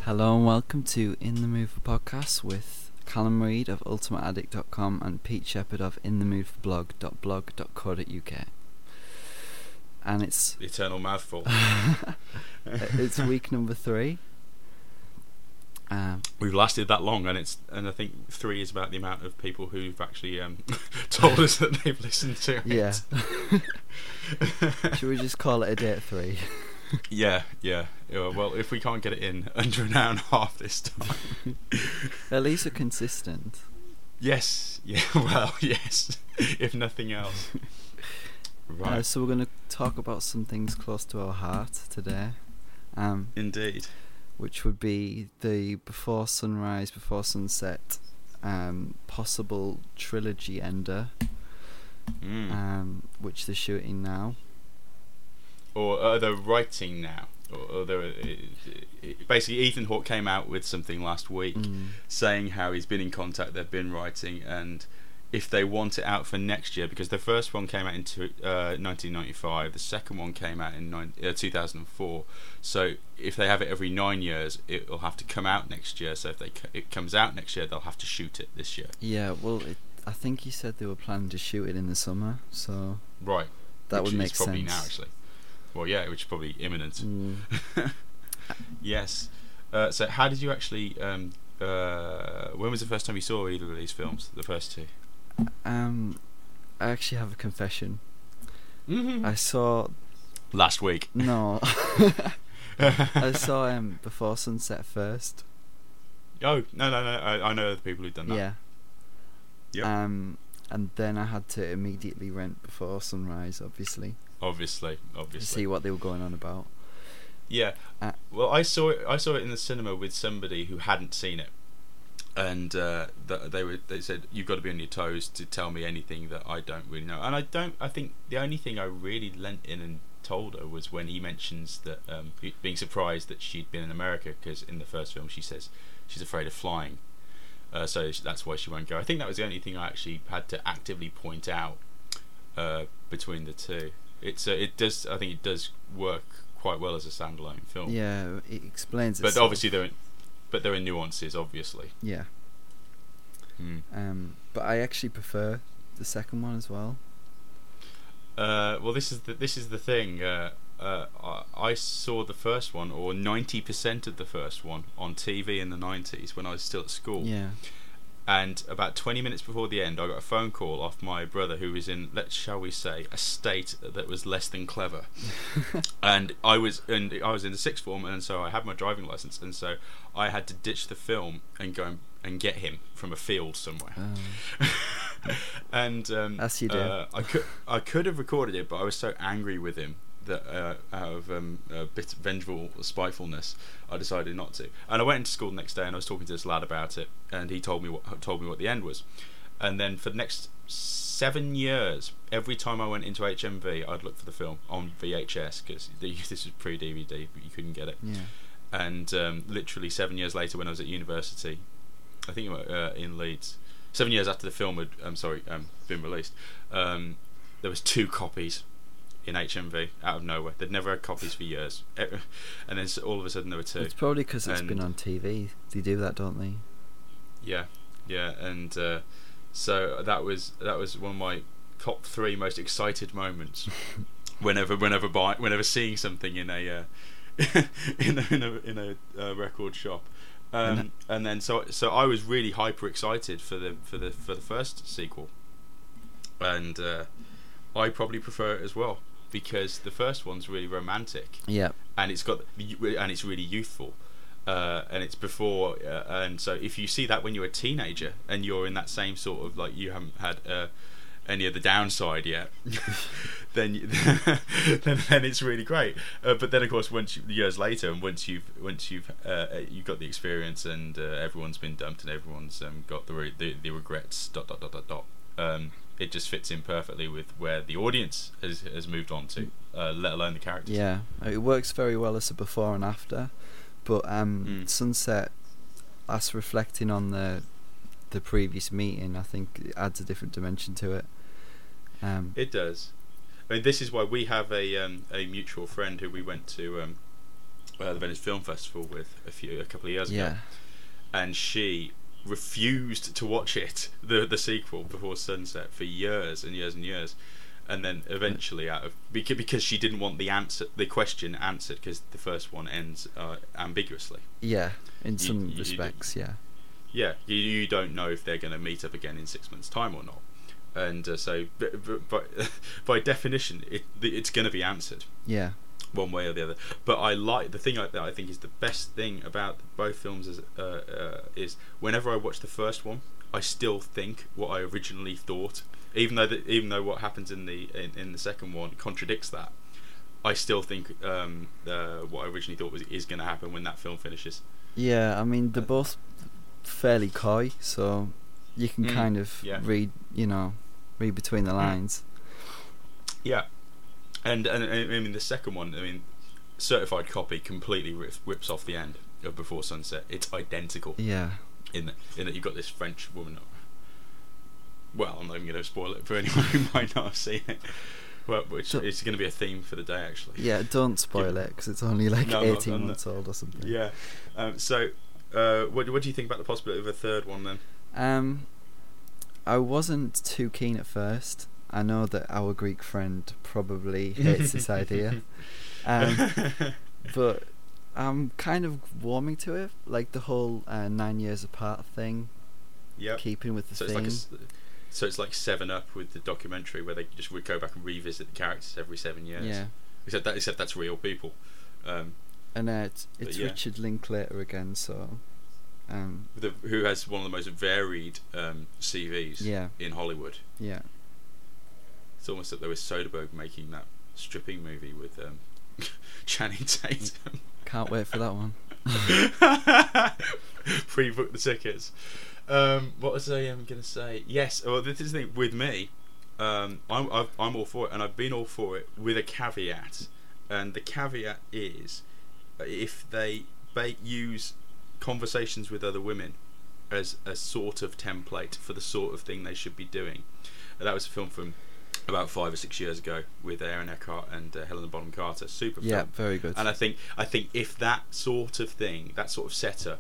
Hello and welcome to In the Mood for Podcast with Callum Reid of ultimateaddict.com and Pete Shepherd of inthemoodforblog.blog.co.uk. And it's The eternal mouthful. it's week number 3. We've lasted that long, and I think 3 is about the amount of people who've actually told us that they've listened to it. Yeah. Should we just call it a day at 3? Yeah. Well, if we can't get it in under an hour and a half this time. At least we're consistent. Yes. Yeah. Well, yes. If nothing else. Right. So we're going to talk about some things close to our heart today. Indeed. Which would be the Before Sunrise, Before Sunset possible trilogy ender, which they're shooting now. Or are they writing now? Or basically, Ethan Hawke came out with something last week saying how he's been in contact, they've been writing, and if they want it out for next year, because the first one came out in 1995, the second one came out in 2004. So if they have it every 9 years, it will have to come out next year. So if it comes out next year, they'll have to shoot it this year. Yeah, well, I think he said they were planning to shoot it in the summer, so right, that would make sense. Probably now, actually. Well, yeah, which is probably imminent. Yes. So how did you actually? When was the first time you saw either of these films? The first two. I actually have a confession. I saw last week. No. I saw Before Sunset first. Oh no! I know other people who've done that. Yeah. Yep. And then I had to immediately rent Before Sunrise, obviously. Obviously. To see what they were going on about. Yeah. Well, I saw it in the cinema with somebody who hadn't seen it, and they said, you've got to be on your toes to tell me anything that I don't really know. And I think the only thing I really leant in and told her was when he mentions that being surprised that she'd been in America, because in the first film she says she's afraid of flying, so that's why she won't go. I think that was the only thing I actually had to actively point out between the two. I think it does work quite well as a standalone film. Yeah, it explains but itself. Obviously there are nuances, obviously. Yeah. But I actually prefer the second one as well. Well, this is the thing. I saw the first one, or 90% of the first one, on TV in the 90s when I was still at school. Yeah. And about 20 minutes before the end, I got a phone call off my brother, who was in, shall we say, a state that was less than clever. and I was in the sixth form, and so I had my driving license, and so I had to ditch the film and go and get him from a field somewhere. And as you do. I could have recorded it, but I was so angry with him that out of a bit of vengeful spitefulness, I decided not to. And I went into school the next day, and I was talking to this lad about it, and he told me what the end was. And then for the next 7 years, every time I went into HMV, I'd look for the film on VHS, because this was pre-DVD, but you couldn't get it. Yeah. And literally 7 years later, when I was at university, I think in Leeds, 7 years after the film had been released, there was 2 copies in HMV out of nowhere. They'd never had copies for years, and then all of a sudden there were 2. It's probably because it's been on TV. They do that, don't they? Yeah, and so that was one of my top 3 most excited moments. whenever seeing something in a in a record shop. And then so I was really hyper excited for the first sequel, and I probably prefer it as well, because the first one's really romantic. Yeah. And it's really youthful, and it's before, and so if you see that when you're a teenager and you're in that same sort of, like, you haven't had any of the downside yet, then it's really great. But then, of course, years later, and once you've got the experience, and everyone's been dumped, and everyone's got the regrets. ... It just fits in perfectly with where the audience has moved on to, let alone the characters. Yeah, it works very well as a before and after. But Sunset, us reflecting on the previous meeting, I think it adds a different dimension to it. It does. I mean, this is why we have a mutual friend who we went to the Venice Film Festival with a couple of years ago, and she refused to watch it, the sequel, Before Sunset, for years and years and years, and then eventually because she didn't want the question answered, because the first one ends ambiguously. Yeah, in some respects, yeah. Yeah, you don't know if they're going to meet up again in 6 months' time or not, and so by definition, it's going to be answered. Yeah. One way or the other. But the thing that I think is the best thing about both films is whenever I watch the first one, I still think what I originally thought, even though what happens in the second one contradicts that. I still think what I originally thought is going to happen when that film finishes. Yeah, I mean, they're both fairly coy, so you can kind of read between the lines. Yeah. And I mean, the second one, certified copy completely rips off the end of Before Sunset. It's identical. Yeah. In that you've got this French woman. Well, I'm not even going to spoil it for anyone who might not have seen it. Well, which is going to be a theme for the day, actually. Yeah, don't spoil it, because it's only 18 months old or something. Yeah. So, what do you think about the possibility of a third one then? I wasn't too keen at first. I know that our Greek friend probably hates this idea, but I'm kind of warming to it, like the whole 9 years apart thing. Yeah, keeping with the theme. So it's like 7 Up with the documentary, where they just would go back and revisit the characters every 7 years. Yeah, except that's real people. And it's Richard Linklater again, so who has one of the most varied CVs in Hollywood. Yeah. It's almost like there was Soderbergh making that stripping movie with Channing Tatum. Can't wait for that one. Pre-book the tickets. What was I going to say? Yes. Well, this is the thing with me. I'm all for it, and I've been all for it with a caveat. And the caveat is if they use conversations with other women as a sort of template for the sort of thing they should be doing. That was a film from about 5 or 6 years ago with Aaron Eckhart and Helena Bonham Carter. Super film. Yeah, very good. And I think if that sort of thing, that sort of setup,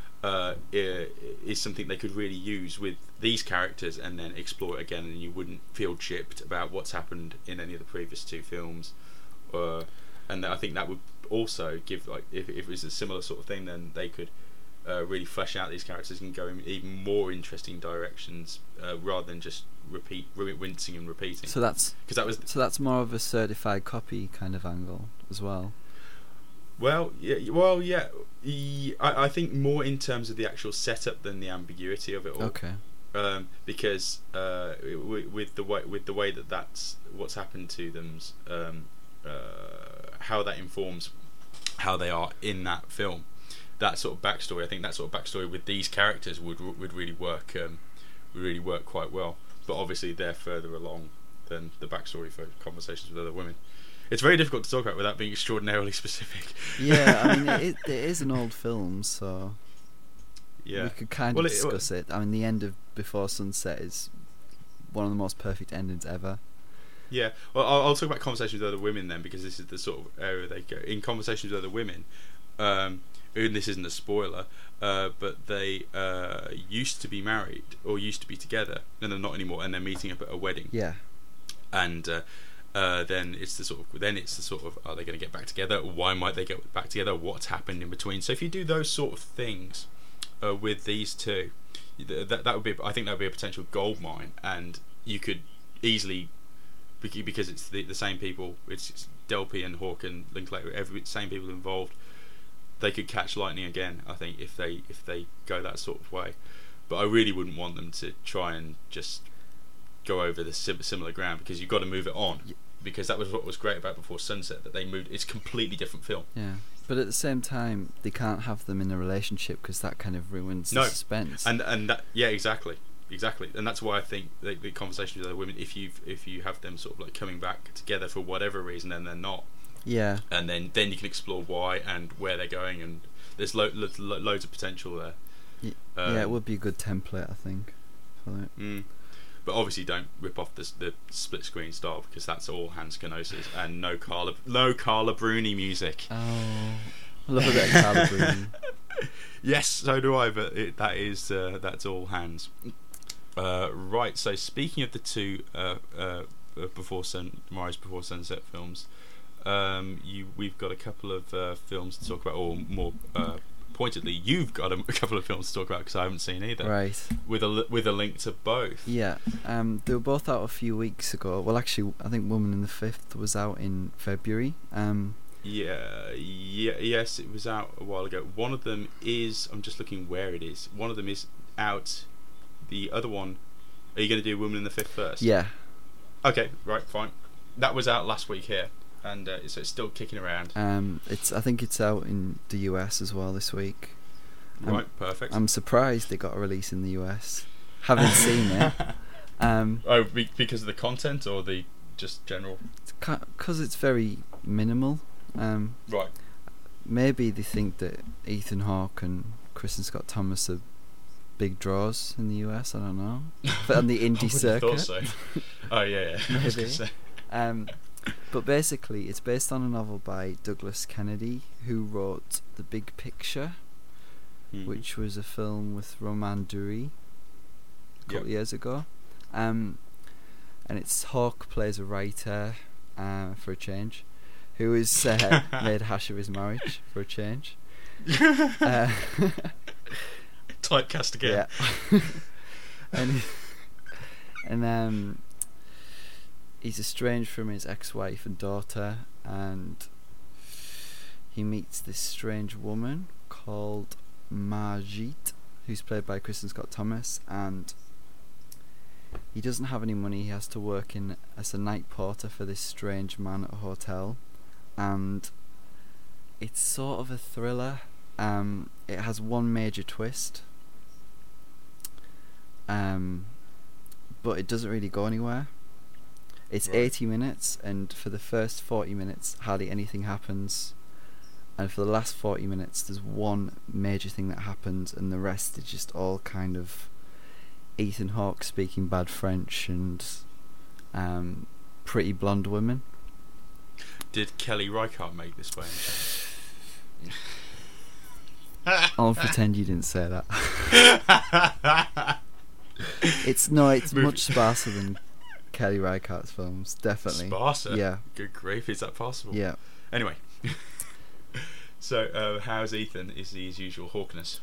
is something they could really use with these characters and then explore it again, and you wouldn't feel chipped about what's happened in any of the previous 2 films. And I think that would also give, like, if it was a similar sort of thing, then they could really flesh out these characters and go in even more interesting directions, rather than just rinsing and repeating. So that's more of a certified copy kind of angle as well. Well, yeah. I think more in terms of the actual setup than the ambiguity of it all. Okay. Because with the way that's what's happened to them's how that informs how they are in that film. That sort of backstory, I think that sort of backstory with these characters would really work quite well. But obviously they're further along than the backstory for Conversations with Other Women. It's very difficult to talk about without being extraordinarily specific. Yeah, I mean it is an old film, so we could kind of discuss it. I mean, the end of Before Sunset is one of the most perfect endings ever. Yeah, well, I'll talk about Conversations with Other Women then, because this is the sort of area they go. In Conversations with Other Women, and this isn't a spoiler, but they used to be married or used to be together, and they're not anymore, and they're meeting up at a wedding. Yeah, and then it's the sort of are they going to get back together? Why might they get back together? What's happened in between? So if you do those sort of things with these two, that would be, I think that would be a potential goldmine, and you could easily, because it's the same people, it's Delpy and Hawke and Linklater, same people involved. They could catch lightning again, I think, if they go that sort of way. But I really wouldn't want them to try and just go over the similar ground, because you've got to move it on. Because that was what was great about Before Sunset, that they moved. It's a completely different film. Yeah, but at the same time, they can't have them in a relationship, because that kind of ruins the suspense. And that, yeah, exactly, and that's why I think the Conversations with Other Women, if you have them sort of like coming back together for whatever reason, and they're not. Yeah. And then you can explore why and where they're going, and there's loads of potential there. Yeah, it would be a good template, I think, for it. But obviously, don't rip off the split screen style, because that's all Hans Kanosis and no Carla Bruni music. Oh, I love a bit of Carla Bruni. Yes, so do I. But that's all hands. Right. So speaking of the two Tomorrow's Before Sunset films, we've got a couple of films to talk about, or more pointedly, you've got a couple of films to talk about because I haven't seen either. Right. With a link to both. Yeah. They were both out a few weeks ago. Well, actually, I think Woman in the Fifth was out in February. Yes, it was out a while ago. One of them is, I'm just looking where it is. One of them is out. The other one, are you going to do Woman in the Fifth first? Yeah. Okay, right, fine. That was out last week here, and so it's still kicking around. I think it's out in the US as well this week. Right, perfect. I'm surprised it got a release in the US. Haven't seen it. Because of the content or the just general? Because it's very minimal. Right. Maybe they think that Ethan Hawke and Kristen Scott Thomas are big draws in the US. I don't know. But on the indie circuit. So. Oh yeah. Maybe. But basically, it's based on a novel by Douglas Kennedy, who wrote The Big Picture, which was a film with Roman Dury a couple of years ago. And it's Hawke plays a writer, for a change, who has made a hash of his marriage for a change. Typecast again. Yeah. and he's estranged from his ex-wife and daughter, and he meets this strange woman called Margit, who's played by Kristen Scott Thomas, and he doesn't have any money. He has to work as a night porter for this strange man at a hotel, and it's sort of a thriller. It has one major twist, but it doesn't really go anywhere. It's 80 minutes, and for the first 40 minutes hardly anything happens, and for the last 40 minutes there's one major thing that happens, and the rest is just all kind of Ethan Hawke speaking bad French and pretty blonde women. Did Kelly Reichardt make this by any chance? I'll pretend you didn't say that. It's much sparser than Kelly Reichardt's films, definitely. Sparser? Yeah. Good grief, is that possible? Yeah. Anyway. So, how's Ethan? Is he his usual Hawkeness?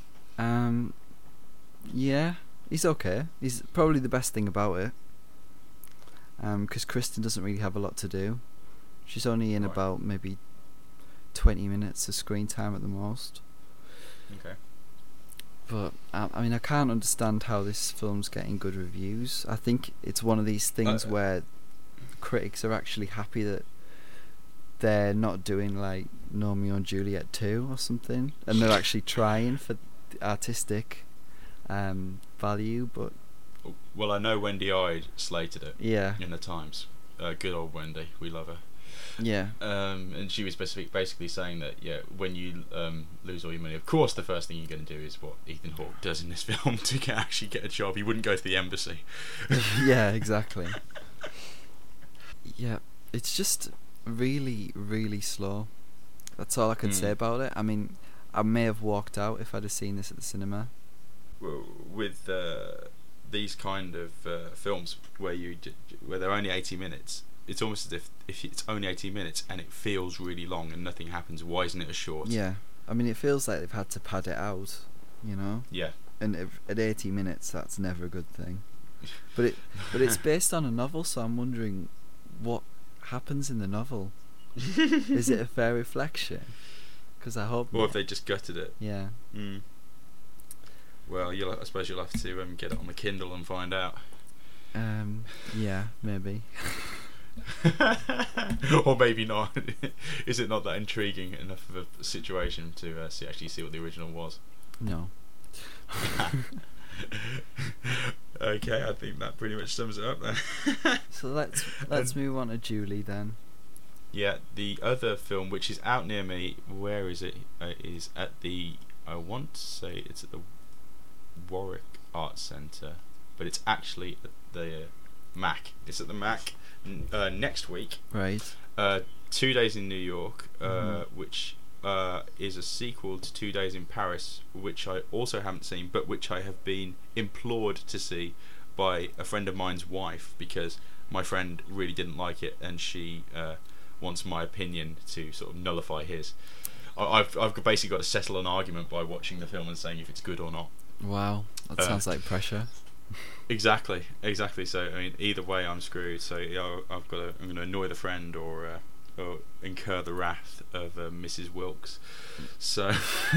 Yeah, he's okay. He's probably the best thing about it. Because Kristen doesn't really have a lot to do. She's only in about maybe 20 minutes of screen time at the most. Okay. But I mean, I can't understand how this film's getting good reviews. I think it's one of these things where critics are actually happy that they're not doing like Romeo and Juliet 2 or something, and they're actually trying for the artistic value. But well, I know Wendy Ide slated it. Yeah. In the Times. Good old Wendy, we love her. Yeah. And she was basically saying that when you lose all your money, of course the first thing you're going to do is what Ethan Hawke does in this film to actually get a job. He wouldn't go to the embassy. Yeah, exactly. Yeah, it's just really, really slow. That's all I can say about it. I mean, I may have walked out if I'd have seen this at the cinema. Well, with these kind of films where they're only 80 minutes, it's almost as if it's only 18 minutes and it feels really long and nothing happens, why isn't it as short? Yeah, I mean, it feels like they've had to pad it out, you know? Yeah. And at 80 minutes, that's never a good thing. But it's based on a novel, so I'm wondering what happens in the novel. Is it a fair reflection? Because I hope Or not. if they just gutted it. Yeah. Well, I suppose you'll have to get it on the Kindle and find out. Yeah, maybe. Or maybe not. Is it not that intriguing enough of a situation to actually see what the original was? No. Okay, I think that pretty much sums it up then. So let's move on to Julie then. Yeah, the other film which is out near me, where is it? Is at the, I want to say it's at the Warwick Arts Centre, but it's actually at the Mac. It's at the Mac next week. Right. 2 days in New York, which is a sequel to 2 Days in Paris, which I also haven't seen, but which I have been implored to see by a friend of mine's wife, because my friend really didn't like it, and she wants my opinion to sort of nullify his. I've basically got to settle an argument by watching the film and saying if it's good or not. Wow, that sounds like pressure. Exactly. So I mean, either way, I'm screwed. So yeah, I'm going to annoy the friend or incur the wrath of Mrs. Wilkes. So,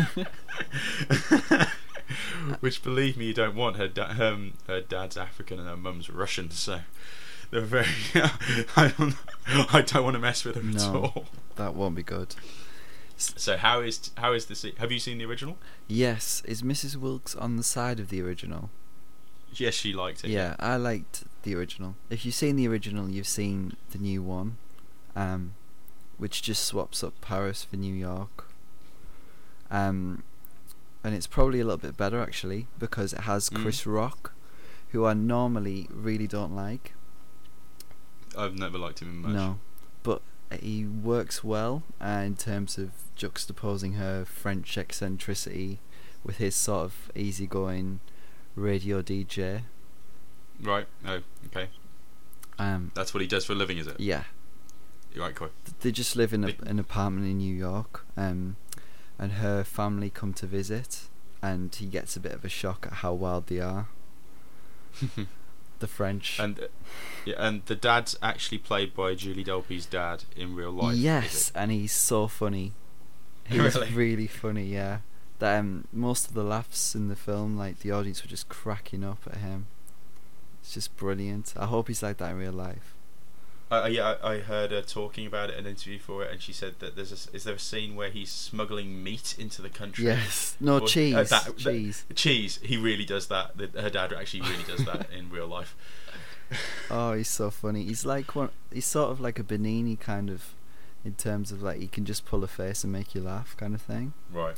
which, believe me, you don't want. Her dad's African and her mum's Russian. So they're very. I don't want to mess with them at all. That won't be good. So how is this? Have you seen the original? Yes. Is Mrs. Wilkes on the side of the original? Yes, she liked it. Yeah, I liked the original. If you've seen the original, you've seen the new one, which just swaps up Paris for New York. And it's probably a little bit better actually, because it has Chris Rock, who I normally really don't like. I've never liked him much. No, but he works well in terms of juxtaposing her French eccentricity with his sort of easygoing radio DJ. Right. Oh, okay. That's what he does for a living, is it? Yeah. Right, cool. They just live in an apartment in New York, and her family come to visit, and he gets a bit of a shock at how wild they are. The French. And the dad's actually played by Julie Delpy's dad in real life. Yes, and he's so funny. He's really funny, yeah. That most of the laughs in the film, like the audience were just cracking up at him. It's just brilliant. I hope he's like that in real life. I heard her talking about it in an interview for it, and she said that is there a scene where he's smuggling meat into the country? Yes. No, cheese. Cheese. Cheese. He really does that. Her dad actually really does that in real life. Oh, he's so funny. He's like he's sort of like a Benigni kind of, in terms of like he can just pull a face and make you laugh kind of thing. Right.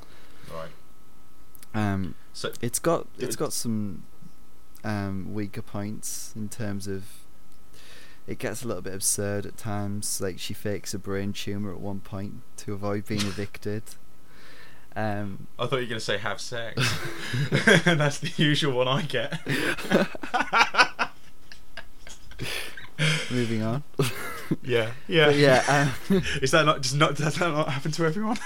So it's got some weaker points in terms of it gets a little bit absurd at times. Like she fakes a brain tumor at one point to avoid being evicted. I thought you were going to say have sex. And that's the usual one I get. Moving on. Yeah. But yeah. Does that not happen to everyone?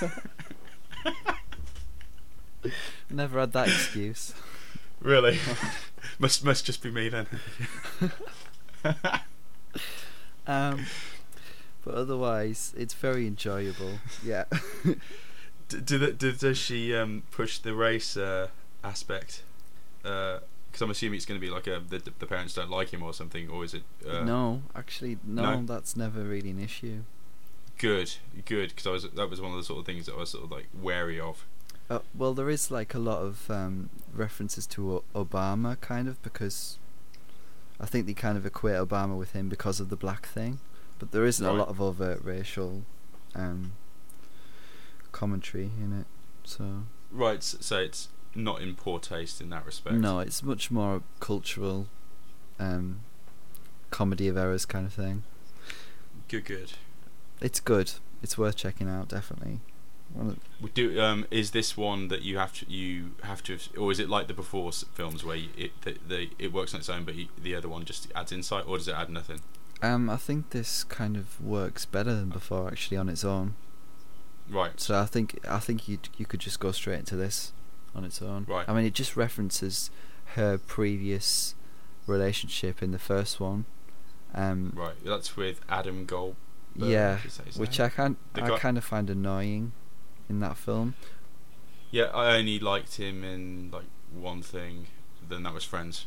Never had that excuse. Really? must just be me then. But otherwise, it's very enjoyable. Yeah. Does she push the race aspect? Because I'm assuming it's going to be like the parents don't like him or something, or is it? No, actually, no. That's never really an issue. Good. Because that was one of the sort of things that I was sort of like wary of. Well, there is like a lot of references to Obama, kind of, because I think they kind of equate Obama with him because of the black thing, but there isn't a lot of overt racial commentary in it. So right, so it's not in poor taste in that respect. No, it's much more cultural, comedy of errors kind of thing. Good. It's good. It's worth checking out, definitely. We do. Is this one that you have to, or is it like the Before films where it works on its own, but the other one just adds insight, or does it add nothing? I think this kind of works better than Before actually on its own. Right. So I think you could just go straight into this on its own. Right. I mean, it just references her previous relationship in the first one. Right. That's with Adam Goldberg. Yeah, which I kind of find annoying in that film. Yeah, I only liked him in like one thing. Then that was Friends.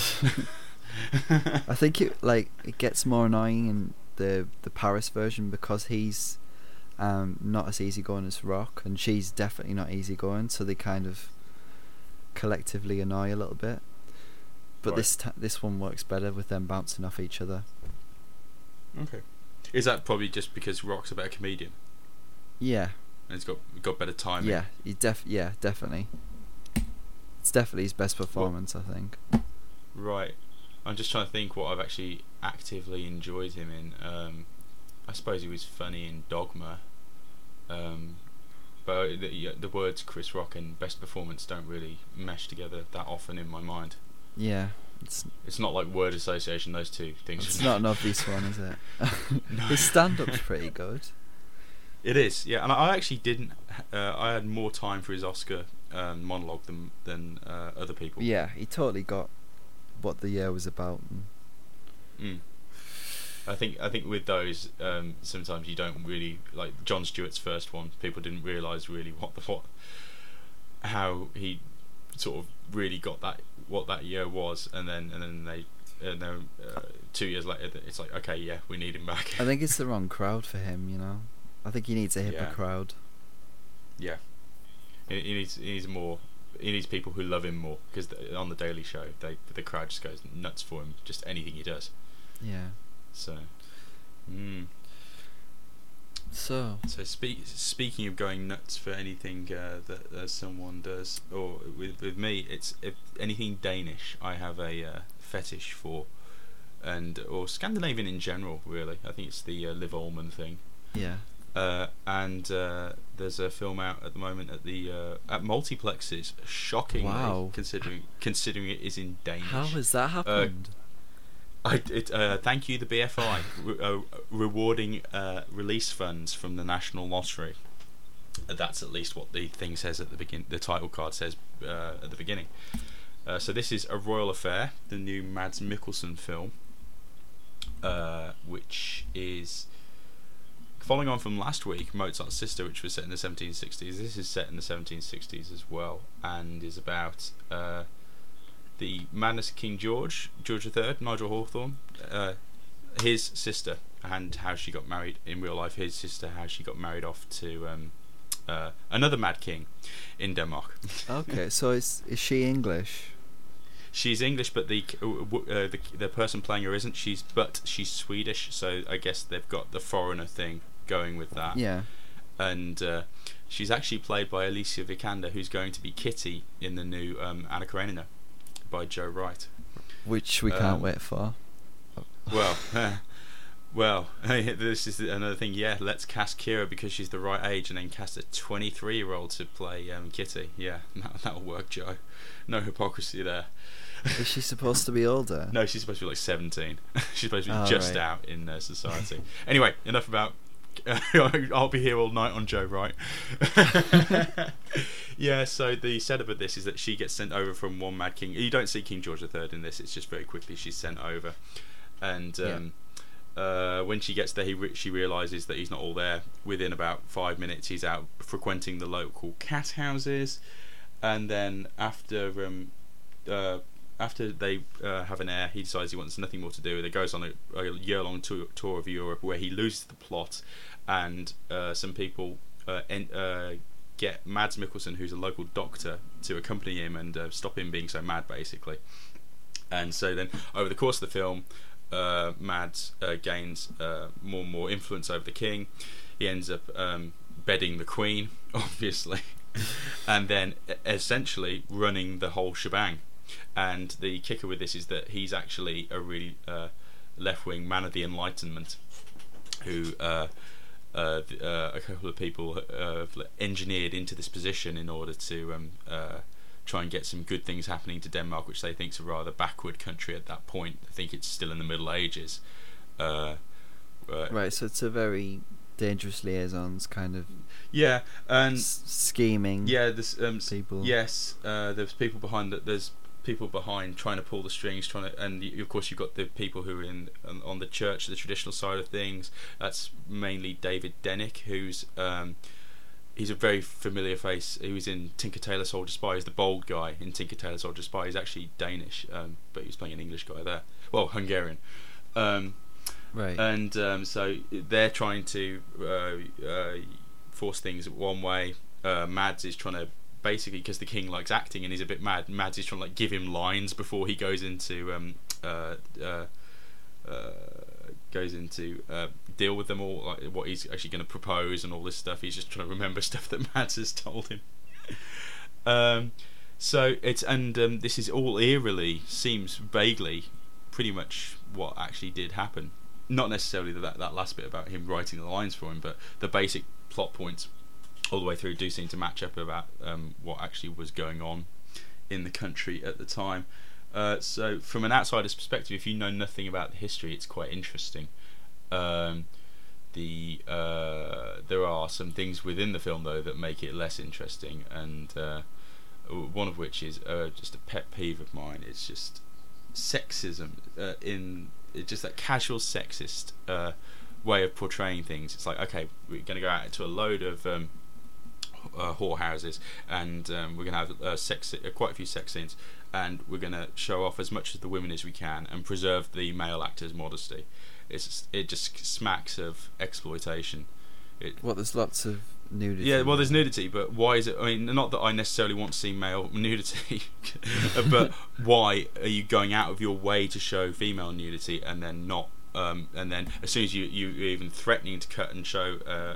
I think it gets more annoying in the Paris version because he's not as easygoing as Rock, and she's definitely not easygoing. So they kind of collectively annoy a little bit. But this one works better with them bouncing off each other. Okay. Is that probably just because Rock's a better comedian? Yeah. And he's got better timing. Yeah, definitely. It's definitely his best performance, I think. Right. I'm just trying to think what I've actually actively enjoyed him in. I suppose he was funny in Dogma. but the words Chris Rock and best performance don't really mesh together that often in my mind. Yeah, it's not like word association. Those two things. It's not an obvious one, is it? No. His stand-up's pretty good. It is, yeah. And I actually didn't. I had more time for his Oscar monologue than other people. Yeah, he totally got what the year was about. I think with those, sometimes you don't really like Jon Stewart's first one. People didn't realise really how he sort of really got what that year was, and then 2 years later, it's like, okay, yeah, we need him back. I think it's the wrong crowd for him. I think he needs a hipper crowd. Yeah, he needs more. He needs people who love him more, because on the Daily Show, the crowd just goes nuts for him. Just anything he does. Yeah. So. So speaking of going nuts for anything that someone does, or with me, it's if anything Danish, I have a fetish for, or Scandinavian in general. Really, I think it's the Liv Ullmann thing. Yeah. And there's a film out at the moment at multiplexes. Shockingly, wow. considering it is in Danish. How has that happened? Thank you, the BFI, rewarding release funds from the National Lottery. That's at least what the thing says at the begin. The title card says at the beginning. So this is A Royal Affair, the new Mads Mikkelsen film, which is following on from last week, Mozart's Sister, which was set in the 1760s. This is set in the 1760s as well, and is about the madness of King George III, Nigel Hawthorne, his sister, and how she got married in real life. His sister, how she got married off to another mad king in Denmark. Okay, so is she English? She's English, but the person playing her isn't. She's Swedish, so I guess they've got the foreigner thing going with that. Yeah. And she's actually played by Alicia Vikander, who's going to be Kitty in the new Anna Karenina by Joe Wright, which we can't wait for. Well, this is another thing. Yeah, let's cast Kira because she's the right age, and then cast a 23-year-old to play Kitty. Yeah, that'll work, Joe. No hypocrisy there. Is she supposed to be older? No, she's supposed to be like 17. She's supposed to be just out in society. Anyway, enough about. I'll be here all night on Joe Wright. Yeah, so the setup of this is that she gets sent over from one mad king. You don't see King George III in this. It's just very quickly she's sent over, and when she gets there, she realises that he's not all there. Within about 5 minutes, he's out frequenting the local cat houses, and then after they have an heir, he decides he wants nothing more to do with it. Goes on a year-long tour of Europe where he loses the plot, and some people get Mads Mikkelsen, who's a local doctor, to accompany him and stop him being so mad, basically. And so then, over the course of the film, Mads gains more and more influence over the king. He ends up bedding the queen, obviously, and then essentially running the whole shebang. And the kicker with this is that he's actually a really left-wing man of the Enlightenment, who a couple of people have engineered into this position in order to try and get some good things happening to Denmark, which they think is a rather backward country at that point. I think it's still in the Middle Ages. Right, so it's a very dangerous liaisons kind of. Yeah, and scheming. Yeah, there's people. Yes, there's people behind that. There's people behind trying to pull the strings, and of course you've got the people who are on the church, the traditional side of things. That's mainly David Dennick, who's he's a very familiar face. He was in Tinker Tailor Soldier Spy. He's the bold guy in Tinker Tailor Soldier Spy. He's actually Danish, but he was playing an English guy there. Well, Hungarian. Right. And so they're trying to force things one way. Mads is trying to, basically, because the king likes acting and he's a bit mad, Mads is trying to give him lines before he goes into deal with them all, like what he's actually going to propose and all this stuff. He's just trying to remember stuff that Mads has told him. So it's this is all eerily seems vaguely pretty much what actually did happen. Not necessarily that last bit about him writing the lines for him, but the basic plot points all the way through do seem to match up about what actually was going on in the country at the time. So from an outsider's perspective, if you know nothing about the history, it's quite interesting. There are some things within the film though that make it less interesting, and one of which is just a pet peeve of mine. It's just sexism just that casual sexist way of portraying things. It's like, okay, we're going to go out into a load of whorehouses, and we're going to have quite a few sex scenes, and we're going to show off as much of the women as we can and preserve the male actor's modesty. It just smacks of exploitation. There's lots of nudity. Yeah, well, there's nudity, but why is it? I mean, not that I necessarily want to see male nudity, but why are you going out of your way to show female nudity and then not? And then as soon as you're even threatening to cut and show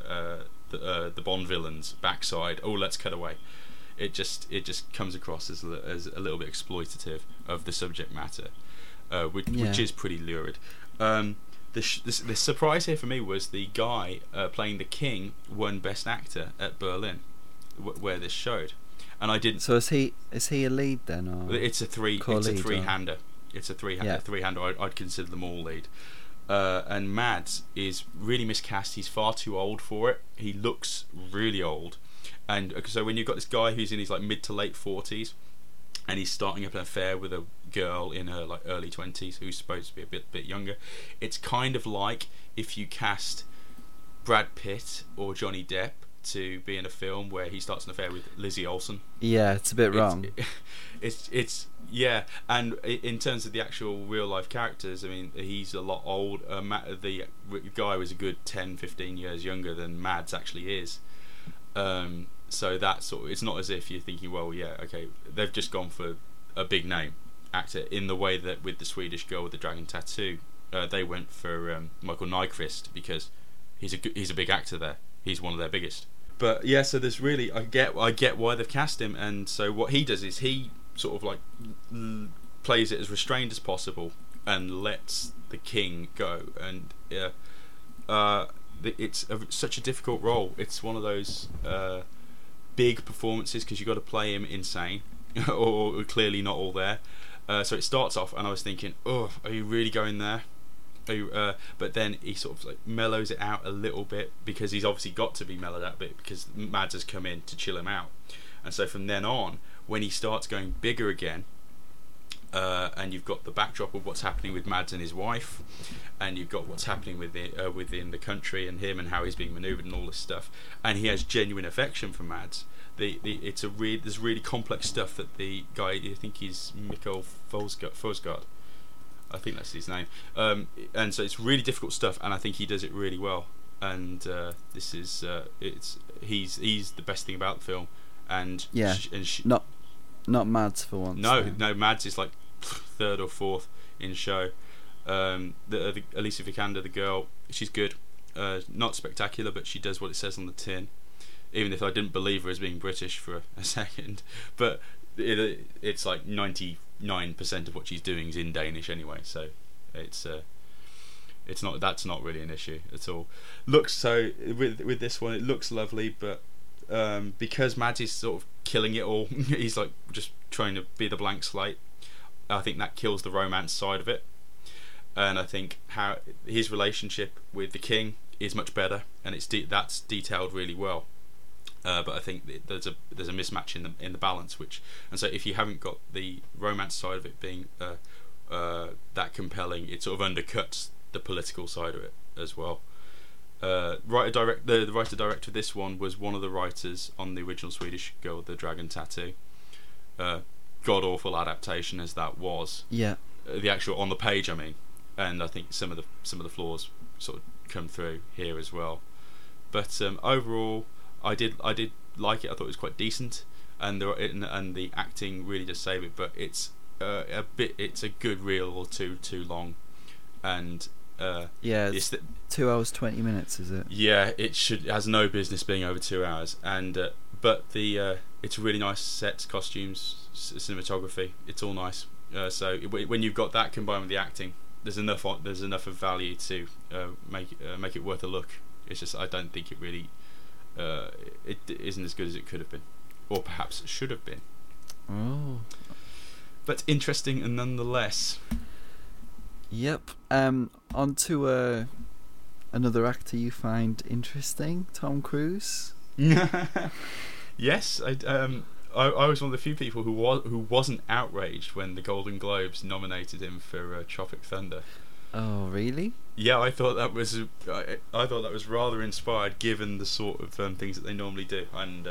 the Bond villain's backside, let's cut away. It just comes across as a little bit exploitative of the subject matter, which is pretty lurid. The surprise here for me was the guy playing the king won Best Actor at Berlin, where this showed, and I didn't. So is he a lead then, or it's a three-hander. It's a three-hander. I'd consider them all lead. And Mads is really miscast. He's far too old for it. He looks really old, and so when you've got this guy who's in his like mid to late 40s, and he's starting up an affair with a girl in her like early 20s who's supposed to be a bit younger, it's kind of like if you cast Brad Pitt or Johnny Depp to be in a film where he starts an affair with Lizzie Olsen. Yeah, it's a bit wrong. It's yeah, and in terms of the actual real life characters, I mean, he's a lot old. The guy was a good 10-15 years younger than Mads actually is. So that's it's not as if you're thinking, well, yeah, okay, they've just gone for a big name actor in the way that with the Swedish girl with the dragon tattoo, they went for Michael Nyqvist because he's a big actor there. He's one of their biggest. But yeah, so there's really I get why they've cast him, and so what he does is he sort of like plays it as restrained as possible and lets the king go, and it's such a difficult role. It's one of those big performances because you've got to play him insane or clearly not all there. So it starts off and I was thinking, are you really going there? But then he sort of like mellows it out a little bit because he's obviously got to be mellowed out a bit because Mads has come in to chill him out. And so from then on, when he starts going bigger again, and you've got the backdrop of what's happening with Mads and his wife, and you've got what's happening within the country and him and how he's being manoeuvred and all this stuff, and he has genuine affection for Mads. There's really complex stuff that the guy, I think he's Mikkel Fosgaard, I think that's his name, and so it's really difficult stuff, and I think he does it really well. And this is he's the best thing about the film, and not Mads for once. No, Mads is like third or fourth in show. The Alicia Vikander, the girl, she's good, not spectacular, but she does what it says on the tin. Even if I didn't believe her as being British for a second, but it's like 99% of what she's doing is in Danish anyway, so it's not, that's not really an issue at all. Looks so with this one, it looks lovely, but because Mads is sort of killing it all, he's like just trying to be the blank slate. I think that kills the romance side of it, and I think how his relationship with the king is much better, and that's detailed really well. But I think there's a mismatch in the balance, and so if you haven't got the romance side of it being that compelling, it sort of undercuts the political side of it as well. The writer-director of this one was one of the writers on the original Swedish Girl with the Dragon Tattoo. God awful adaptation as that was. Yeah. The actual on the page, I mean, and I think some of the flaws sort of come through here as well. But overall, I did like it. I thought it was quite decent, and the acting really does save it. But it's it's a good reel or two too long, and it's 2 hours 20 minutes, is it? Yeah, it has no business being over 2 hours, and but it's really nice sets, costumes, cinematography. It's all nice. So when you've got that combined with the acting, there's enough of value to make it worth a look. It's just I don't think it really it isn't as good as it could have been, or perhaps should have been. Oh. But interesting and nonetheless. Yep. On to another actor you find interesting, Tom Cruise. Yes, I was one of the few people who wasn't outraged when the Golden Globes nominated him for Tropic Thunder. Oh, really? Yeah, I thought that was rather inspired, given the sort of things that they normally do, and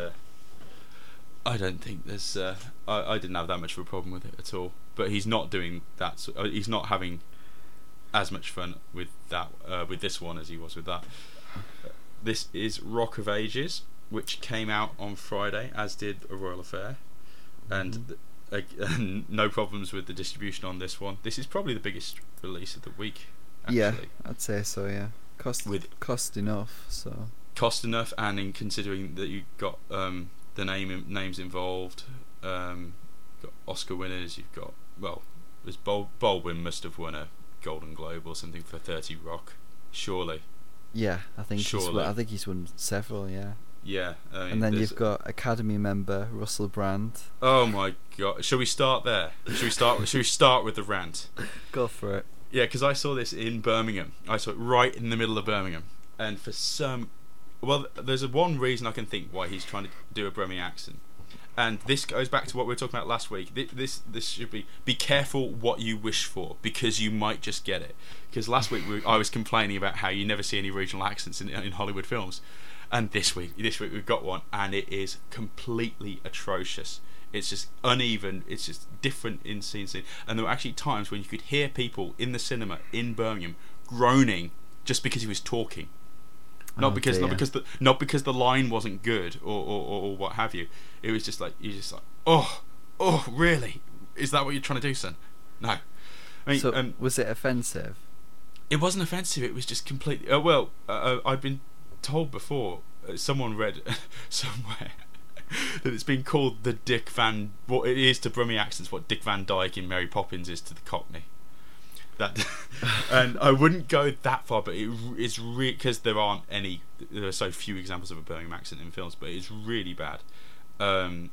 I don't think there's. I didn't have that much of a problem with it at all. But he's not doing that. He's not having as much fun with that with this one as he was with that. This is Rock of Ages, which came out on Friday, as did A Royal Affair, and no problems with the distribution on this one. This is probably the biggest release of the week. Actually. Yeah, I'd say so. Yeah, cost enough. So cost enough, and in considering that you got the names involved, got Oscar winners. You've got Baldwin must have won a Golden Globe or something for 30 Rock, surely. Yeah, I think he's won several. Yeah. Yeah, I mean, and then you've got Academy member Russell Brand. Oh my God! Shall we start there? Shall we start with the rant? Go for it. Yeah, because I saw this in Birmingham. I saw it right in the middle of Birmingham, and there's one reason I can think why he's trying to do a Birmingham accent, and this goes back to what we were talking about last week. This should be careful what you wish for, because you might just get it. Because last week I was complaining about how you never see any regional accents in Hollywood films. And this week we've got one, and it is completely atrocious. It's just uneven. It's just different in scene. And there were actually times when you could hear people in the cinema in Birmingham groaning just because he was talking, not because the line wasn't good or what have you. It was just like oh really? Is that what you're trying to do, son? No. I mean, so was it offensive? It wasn't offensive. It was just completely. I've been told before, someone read somewhere that it's been called what it is to Brummie accents what Dick Van Dyke in Mary Poppins is to the Cockney. That and I wouldn't go that far, but it's because there are so few examples of a Birmingham accent in films, but it's really bad. The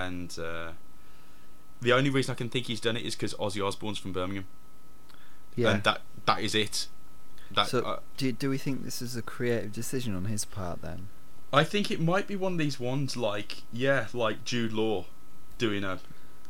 only reason I can think he's done it is because Ozzy Osbourne's from Birmingham. Yeah, and that is it. Do we think this is a creative decision on his part then? I think it might be one of these ones like Jude Law doing a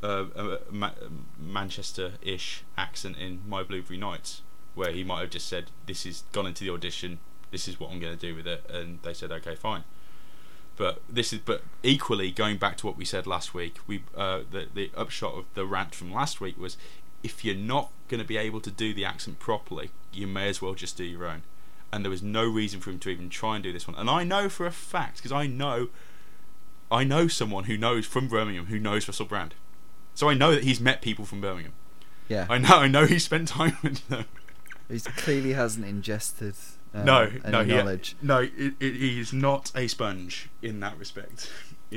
Manchester-ish accent in My Blueberry Nights, where he might have just said, "This is gone into the audition. This is what I'm going to do with it," and they said, "Okay, fine." But equally, going back to what we said last week, the upshot of the rant from last week was, if you're not going to be able to do the accent properly, you may as well just do your own. And there was no reason for him to even try and do this one. And I know for a fact, because I know someone who knows from Birmingham who knows Russell Brand, so I know that he's met people from Birmingham. Yeah, I know he spent time with them. He clearly hasn't ingested any knowledge. He is not a sponge in that respect.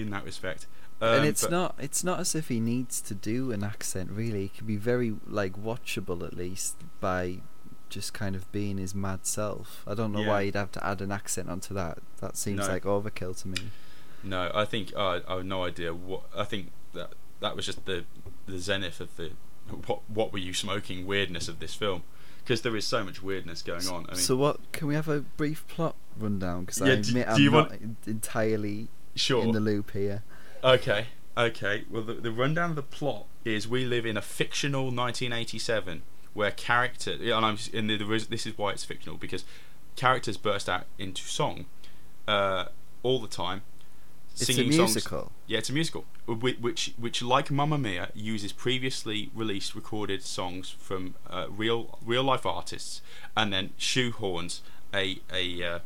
And it's not as if he needs to do an accent, really. It can be very watchable, at least, by just kind of being his mad self. I don't know why he'd have to add an accent onto that. That seems like overkill to me. No, I think I have no idea what. I think that was just the zenith of the what were you smoking weirdness of this film, because there is so much weirdness going on. I mean, so what? Can we have a brief plot rundown? Because I admit I'm not entirely in the loop here. Okay. Well, the rundown of the plot is we live in a fictional 1987 where characters, this is why it's fictional, because characters burst out into song all the time. Singing it's a musical. Songs. Yeah, it's a musical, which like Mamma Mia, uses previously released recorded songs from real life artists, and then shoehorns a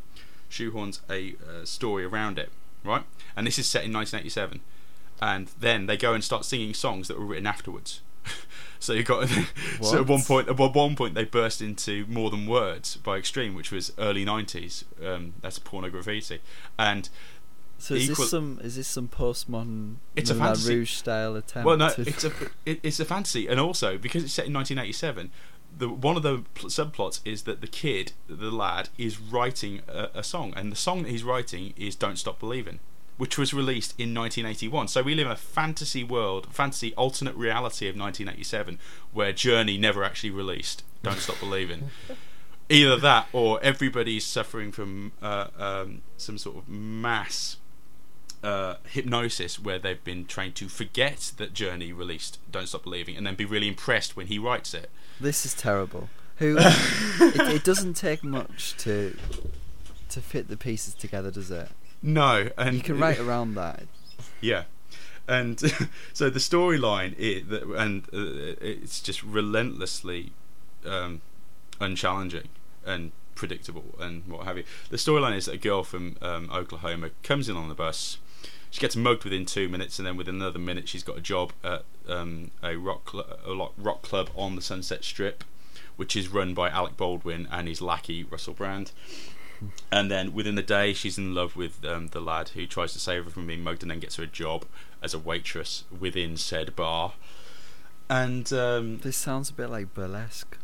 story around it. Right, and this is set in 1987, and then they go and start singing songs that were written afterwards. So you got so at one point they burst into More Than Words by Extreme, which was early 90s. That's Pornography, and so is this some postmodern Moulin Rouge style attempt? Well, no, it's a fantasy, and also because it's set in 1987. one of the subplots is that the lad, is writing a song, and the song that he's writing is "Don't Stop Believing," which was released in 1981. So we live in a fantasy world, fantasy alternate reality of 1987, where Journey never actually released "Don't Stop Believing." Either that, or everybody's suffering from some sort of mass hypnosis where they've been trained to forget that Journey released "Don't Stop Believing" and then be really impressed when he writes it. This is terrible. It doesn't take much to fit the pieces together, does it? No, and you can write around that. Yeah, and so the storyline it's just relentlessly unchallenging and predictable and what have you. The storyline is that a girl from Oklahoma comes in on the bus. She gets mugged within 2 minutes, and then within another minute she's got a job at a rock club on the Sunset Strip, which is run by Alec Baldwin and his lackey Russell Brand. And then within the day she's in love with the lad who tries to save her from being mugged, and then gets her a job as a waitress within said bar. And this sounds a bit like burlesque.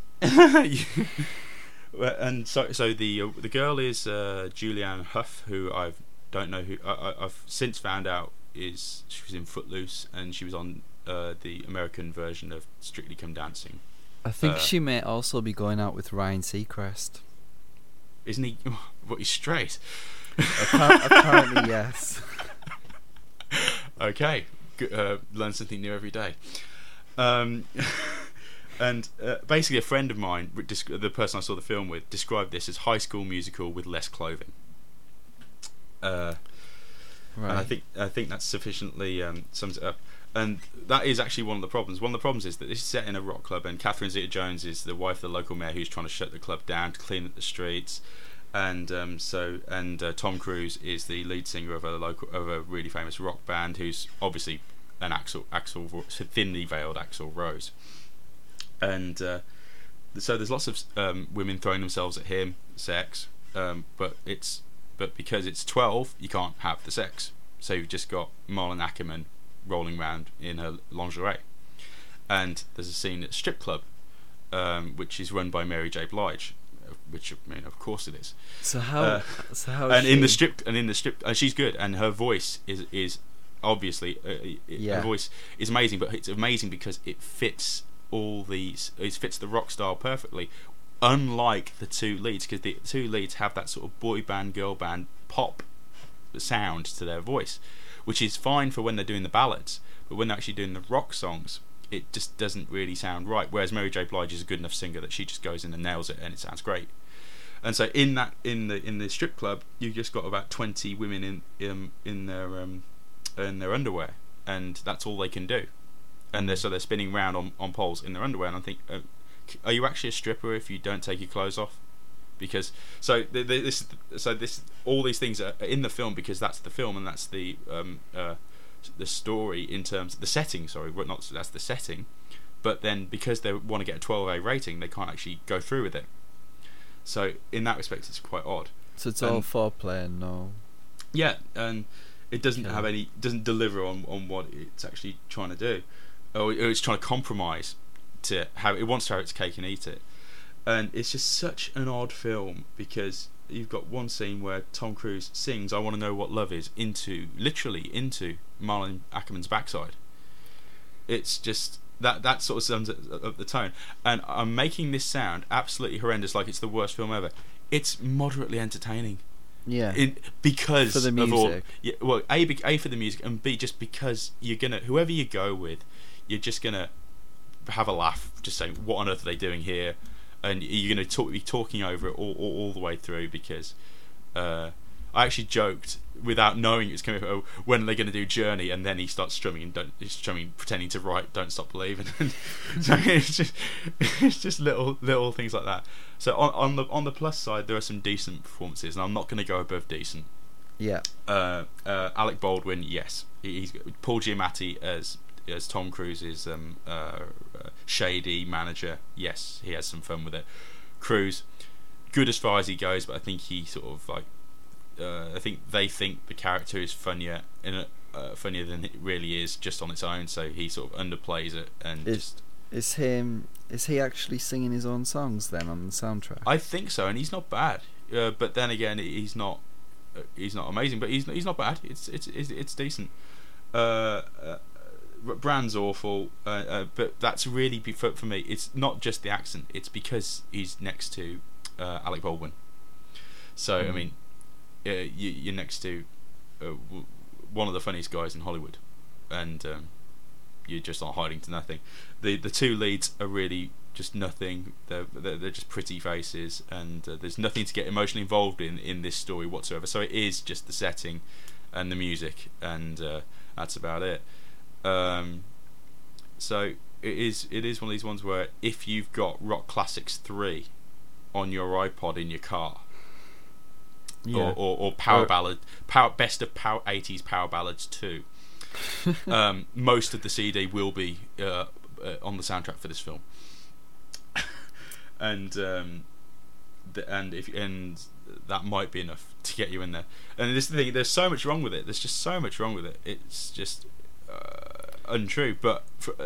And so the girl is Julianne Hough, who I've since found out she was in Footloose, and she was on the American version of Strictly Come Dancing. I think she may also be going out with Ryan Seacrest. Isn't he? What, he's straight? Apparently, yes. Okay, learn something new every day. And basically, a friend of mine, the person I saw the film with, described this as High School Musical with less clothing. Right. And I think that sufficiently sums it up. And that is actually one of the problems. One of the problems is that this is set in a rock club, and Catherine Zeta-Jones is the wife of the local mayor who's trying to shut the club down to clean up the streets. And Tom Cruise is the lead singer of a really famous rock band, who's obviously an thinly veiled Axl Rose. And so there's lots of women throwing themselves at him, sex, but because it's 12, you can't have the sex. So you've just got Marlon Ackerman rolling around in her lingerie. And there's a scene at a strip club, which is run by Mary J. Blige, which, I mean, of course it is. So how and in the strip, she's good, and her voice is obviously her voice is amazing, but it's amazing because it fits the rock style perfectly, unlike the two leads, because the two leads have that sort of boy band, girl band, pop sound to their voice, which is fine for when they're doing the ballads, but when they're actually doing the rock songs, it just doesn't really sound right. Whereas Mary J. Blige is a good enough singer that she just goes in and nails it, and it sounds great. And so in the strip club, you've just got about 20 women in their underwear, and that's all they can do. And they're spinning around on poles in their underwear, and I think, are you actually a stripper if you don't take your clothes off? Because all these things are in the film because that's the film, and that's the story in terms of the setting. That's the setting. But then because they want to get a 12A rating, they can't actually go through with it. So in that respect, it's quite odd. So it's all foreplay and no. Yeah, and it doesn't deliver on what it's actually trying to do. Or it's trying to compromise to have it wants to have its cake and eat it, and it's just such an odd film because you've got one scene where Tom Cruise sings "I Want to Know What Love Is" literally into Marlon Ackerman's backside. It's just that sort of sums up the tone, and I'm making this sound absolutely horrendous, like it's the worst film ever. It's moderately entertaining. Yeah. Because for the music. Of all, well, A for the music, and B just because whoever you go with, you're just gonna have a laugh, just saying, what on earth are they doing here? And you're gonna be talking over it all the way through, because I actually joked without knowing it was coming. Oh, when are they going to do Journey? And then he starts strumming pretending to write "Don't Stop Believing." So it's just little things like that. So on the plus side, there are some decent performances, and I'm not going to go above decent. Yeah. Alec Baldwin, yes, he's Paul Giamatti as Tom Cruise's shady manager. Yes, he has some fun with it. Cruise, good as far as he goes, but I think he sort of like. I think they think the character is funnier than it really is just on its own. So he sort of underplays it and Is him? Is he actually singing his own songs then on the soundtrack? I think so, and he's not bad. But then again, he's not amazing, but he's not bad. It's decent. Brand's awful, but that's really for me. It's not just the accent; it's because he's next to Alec Baldwin. So I mean, you're next to one of the funniest guys in Hollywood, and you're just not hiding to nothing. The two leads are really just nothing. They're just pretty faces, and there's nothing to get emotionally involved in this story whatsoever. So it is just the setting and the music, and that's about it. So it is one of these ones where if you've got Rock Classics 3 on your iPod in your car, or Power Ballad, best of 80s Power Ballads 2, most of the CD will be on the soundtrack for this film. and that might be enough to get you in there. And this is the thing, there's so much wrong with it. There's just so much wrong with it. It's just untrue. But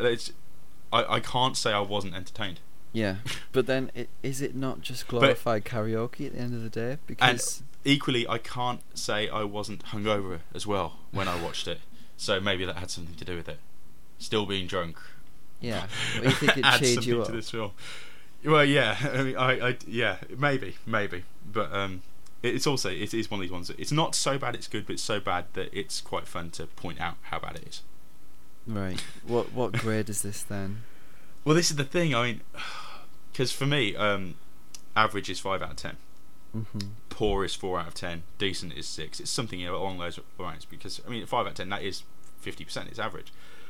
I can't say I wasn't entertained. Yeah, but then is it not just glorified karaoke at the end of the day? Because equally, I can't say I wasn't hungover as well when I watched it. So maybe that had something to do with it. Still being drunk. Yeah, well, you think it cheered you up? To this film. Well, yeah, I mean, yeah, maybe, but it is one of these ones. It's not so bad it's good, but it's so bad that it's quite fun to point out how bad it is. Right. What grade is this then? Well, this is the thing. I mean, because for me, average is 5 out of 10. Mm-hmm. Poor is 4 out of 10. Decent is 6. It's something along those lines. Because I mean, 5 out of 10, that is 50%. It's average.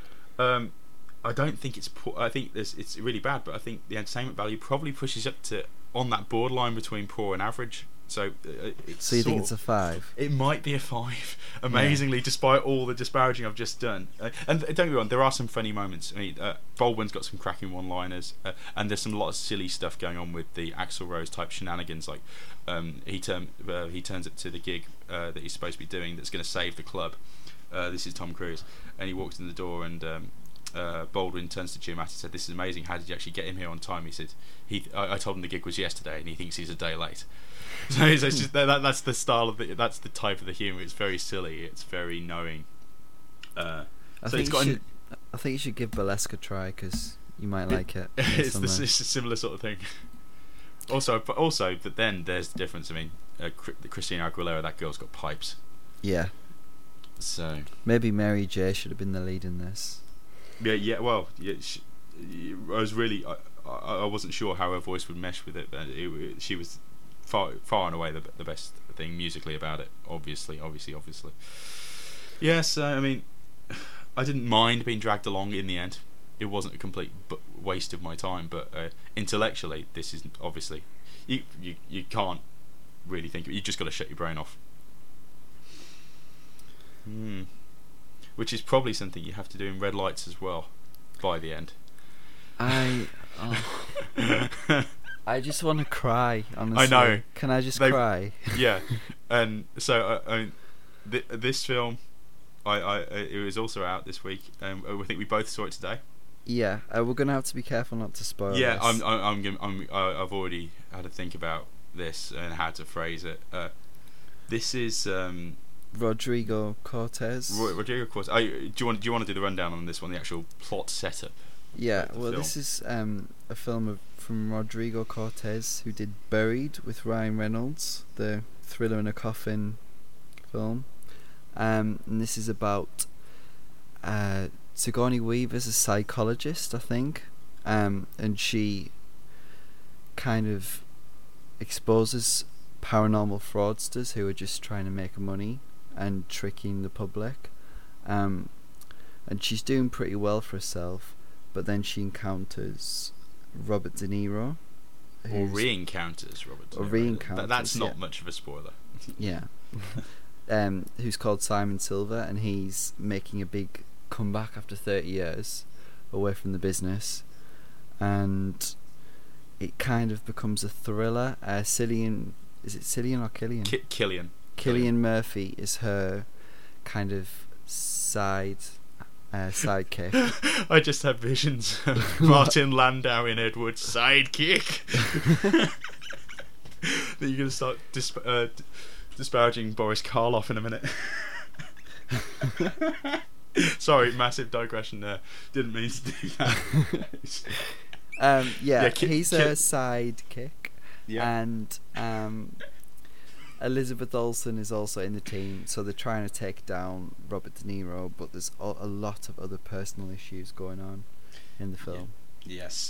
I don't think it's poor. I think it's really bad, but I think the entertainment value probably pushes up to on that borderline between poor and average. So you think it's a 5? It might be a 5. Amazingly, despite all the disparaging I've just done. And don't get me wrong, there are some funny moments. I mean, Baldwin's got some cracking one-liners, and there's a lot of silly stuff going on with the Axl Rose type shenanigans. Like he turns up to the gig that he's supposed to be doing that's going to save the club. This is Tom Cruise, and he walks in the door and. Baldwin turns to Jim Matt and said, "This is amazing. How did you actually get him here on time?" He said, "I told him the gig was yesterday, and he thinks he's a day late." So it's just, that's the style of that's the type of the humour. It's very silly. It's very knowing. I think you should give Burlesque a try because you might like it. It's a similar sort of thing. Also, but then there's the difference. I mean, Christina Aguilera, that girl's got pipes. Yeah. So maybe Mary J should have been the lead in this. Yeah. Well, yeah. I was really, I wasn't sure how her voice would mesh with it, but she was far and away the best thing musically about it. Obviously. Yes, I mean, I didn't mind being dragged along in the end. It wasn't a complete waste of my time, but intellectually, this is obviously you can't really think of it. You just got to shut your brain off. Which is probably something you have to do in red lights as well by the end. I just want to cry, honestly. I know. Can I just cry? Yeah. And so this film it was also out this week, and I think we both saw it today. Yeah, we're gonna have to be careful not to spoil. Yeah, this. I've already had to think about this and how to phrase it. This is Rodrigo Cortés. Rodrigo Cortés. Do you want to do the rundown on this one, the actual plot setup? Yeah, well, this is a film from Rodrigo Cortés, who did Buried with Ryan Reynolds, the thriller in a coffin film. And this is about Sigourney Weaver's a psychologist, I think, and she kind of exposes paranormal fraudsters who are just trying to make money and tricking the public, and she's doing pretty well for herself, but then she encounters Robert De Niro, or re-encounters Robert De Niro. Or re-encounters, that's not much of a spoiler. Yeah. Who's called Simon Silver, and he's making a big comeback after 30 years away from the business, and it kind of becomes a thriller. Cillian or Killian? Killian. Cillian Murphy is her kind of side sidekick. I just have visions of Martin Landau in Ed Wood's sidekick. That you're going to start disparaging Boris Karloff in a minute. Sorry, massive digression there. Didn't mean to do that. He's a sidekick. Yeah. And Elizabeth Olsen is also in the team, so they're trying to take down Robert De Niro, but there's a lot of other personal issues going on in the film. Yes.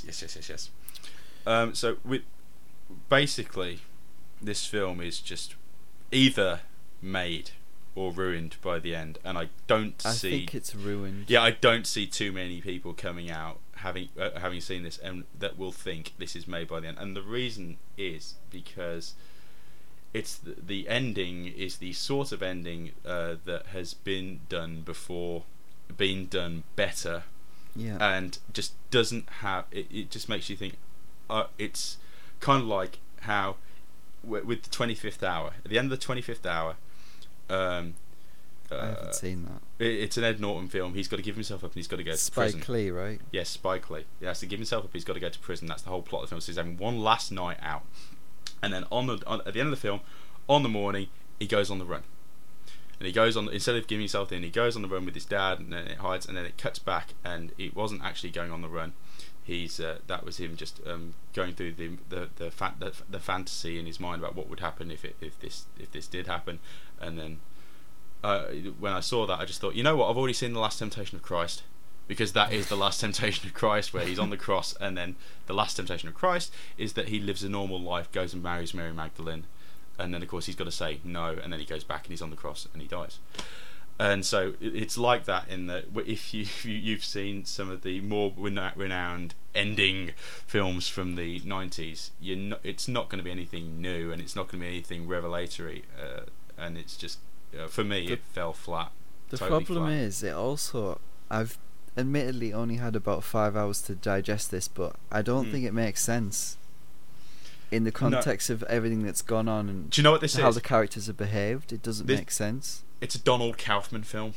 So basically, this film is just either made or ruined by the end, and I think it's ruined. Yeah, I don't see too many people coming out having seen this and that will think this is made by the end. And the reason is because it's the ending is the sort of ending that has been done before, been done better, and just doesn't have it just makes you think. It's kind of like how with the 25th hour, at the end of the 25th hour, I haven't seen that. It's an Ed Norton film. He's got to give himself up and he's got to go to prison. Spike Lee, right? Yes, Spike Lee. He has to give himself up. He's got to go to prison. That's the whole plot of the film. So he's having one last night out, and then at the end of the film, on the morning, he goes on the run, and he goes on instead of giving himself in, he goes on the run with his dad, and then it hides, and then it cuts back, and it wasn't actually going on the run. He's that was him just going through the fantasy in his mind about what would happen if this did happen, and then. When I saw that, I just thought, you know what? I've already seen The Last Temptation of Christ, because that is The Last Temptation of Christ, where he's on the cross, and then The Last Temptation of Christ is that he lives a normal life, goes and marries Mary Magdalene, and then of course he's got to say no, and then he goes back and he's on the cross and he dies. And so it's like that in that if you've seen some of the more renowned ending films from the 90s, it's not going to be anything new, and it's not going to be anything revelatory, and it's just. For me, it fell flat. The totally problem flat. is, I've admittedly only had about 5 hours to digest this, but I don't think it makes sense in the context of everything that's gone on and do you know what this how is? the characters have behaved. It doesn't make sense. It's a Donald Kaufman film.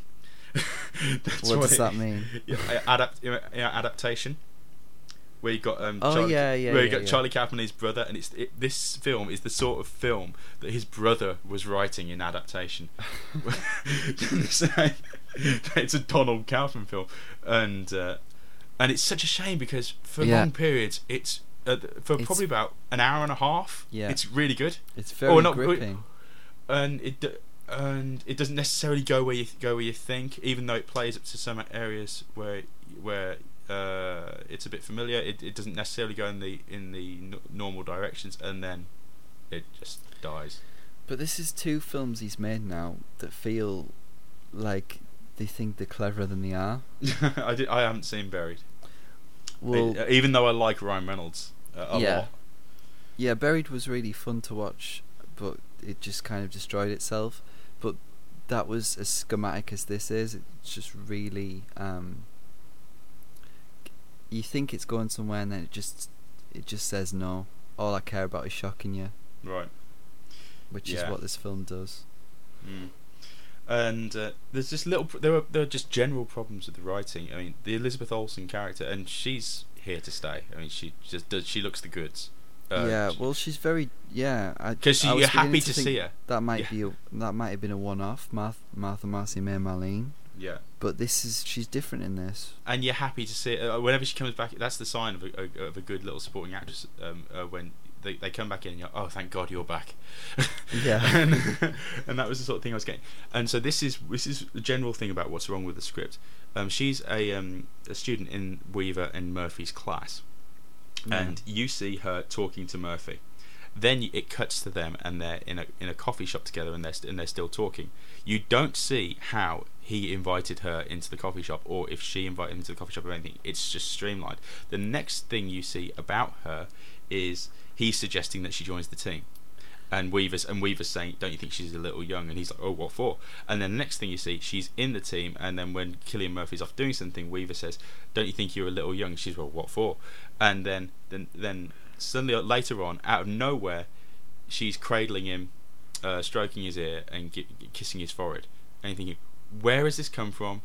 What does that mean? Adaptation. Where you got Charlie Kaufman and his brother, and this film is the sort of film that his brother was writing in adaptation. It's a Donald Kaufman film, and it's such a shame because for long periods it's probably about an hour and a half. Yeah, it's really good. It's very gripping, and it doesn't necessarily go where you think, even though it plays up to some areas where. It's a bit familiar. It doesn't necessarily go in the normal directions, and then it just dies. But this is 2 films he's made now that feel like they think they're cleverer than they are. I haven't seen Buried. Well, even though I like Ryan Reynolds a lot. Yeah, Buried was really fun to watch, but it just kind of destroyed itself. But that was as schematic as this is. It's just really. You think it's going somewhere, and then it just says no. All I care about is shocking you. Right. Which is what this film does. Mm. And there's just there are just general problems with the writing. I mean, the Elizabeth Olsen character, and she's here to stay. I mean, she looks the goods. She's very because you're happy to see her. That might have been a one-off. Martha Marcy May Marlene. Yeah, but she's different in this, and you're happy to see it whenever she comes back. That's the sign of a good little supporting actress. When they come back in, and you're, oh, thank God you're back. Yeah, and that was the sort of thing I was getting. And so this is the general thing about what's wrong with the script. She's a student in Weaver and Murphy's class, and you see her talking to Murphy. Then it cuts to them, and they're in a coffee shop together, and they're still talking. You don't see how he invited her into the coffee shop, or if she invited him to the coffee shop or anything. It's just streamlined. The next thing you see about her is he's suggesting that she joins the team, and Weaver's saying, "Don't you think she's a little young?" And he's like, "Oh, what for?" And then the next thing you see, she's in the team, and then when Cillian Murphy's off doing something, Weaver says, "Don't you think you're a little young?" She's, "Well, what for?" And then suddenly later on, out of nowhere, she's cradling him, stroking his ear, and kissing his forehead. And you're thinking, where has this come from?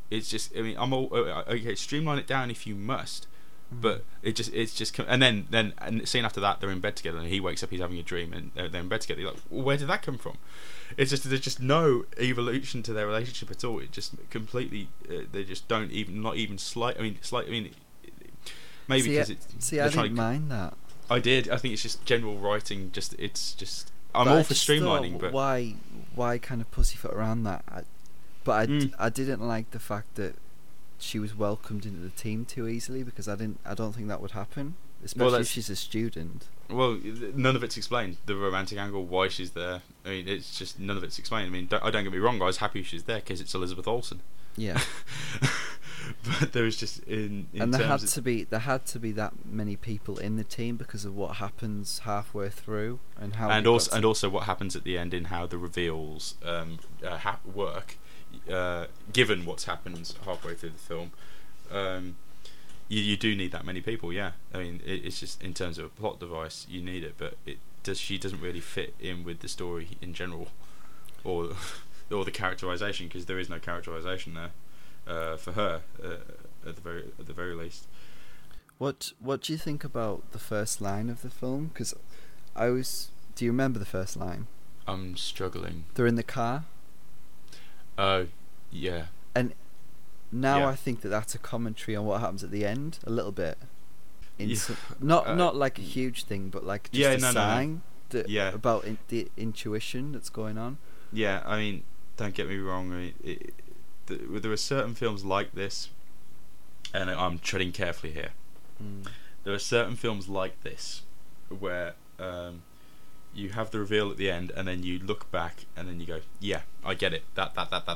It's just, I mean, I'm all okay. Streamline it down if you must, Mm. but it's just, and then and the scene after that, they're in bed together, and he wakes up, he's having a dream, and they're in bed together. You're like, well, where did that come from? It's just, there's just no evolution to their relationship at all. It just completely, they just don't even, not even slight. I mean, maybe because it's. I didn't mind that. I did. I think it's just general writing. It's just. I'm But all I for just streamlining, thought, but why kind of pussyfoot around that? I didn't like the fact that she was welcomed into the team too easily, because I don't think that would happen, especially if she's a student. Well, none of it's explained. The romantic angle, why she's there. I mean, it's just none of it's explained. I mean, don't get me wrong. I was happy she's there because it's Elizabeth Olsen. Yeah. But there was just in and there terms had to be that many people in the team because of what happens halfway through and how and also what happens at the end in how the reveals work. Given what's happened halfway through the film, you do need that many people. Yeah, I mean, it's just in terms of a plot device, you need it, but she doesn't really fit in with the story in general, or the characterization, because there is no characterization there for her at the very least. What do you think about the first line of the film? Because do you remember the first line? I'm struggling. They're in the car. Oh, yeah. And now Yeah. I think that that's a commentary on what happens at the end, a little bit. Yeah. Not like a huge thing, but like just a sign Yeah. about the intuition that's going on. Yeah, I mean, don't get me wrong. I mean, there are certain films like this, and I'm treading carefully here. Mm. There are certain films like this where you have the reveal at the end, and then you look back, and then you go, "Yeah, I get it. That."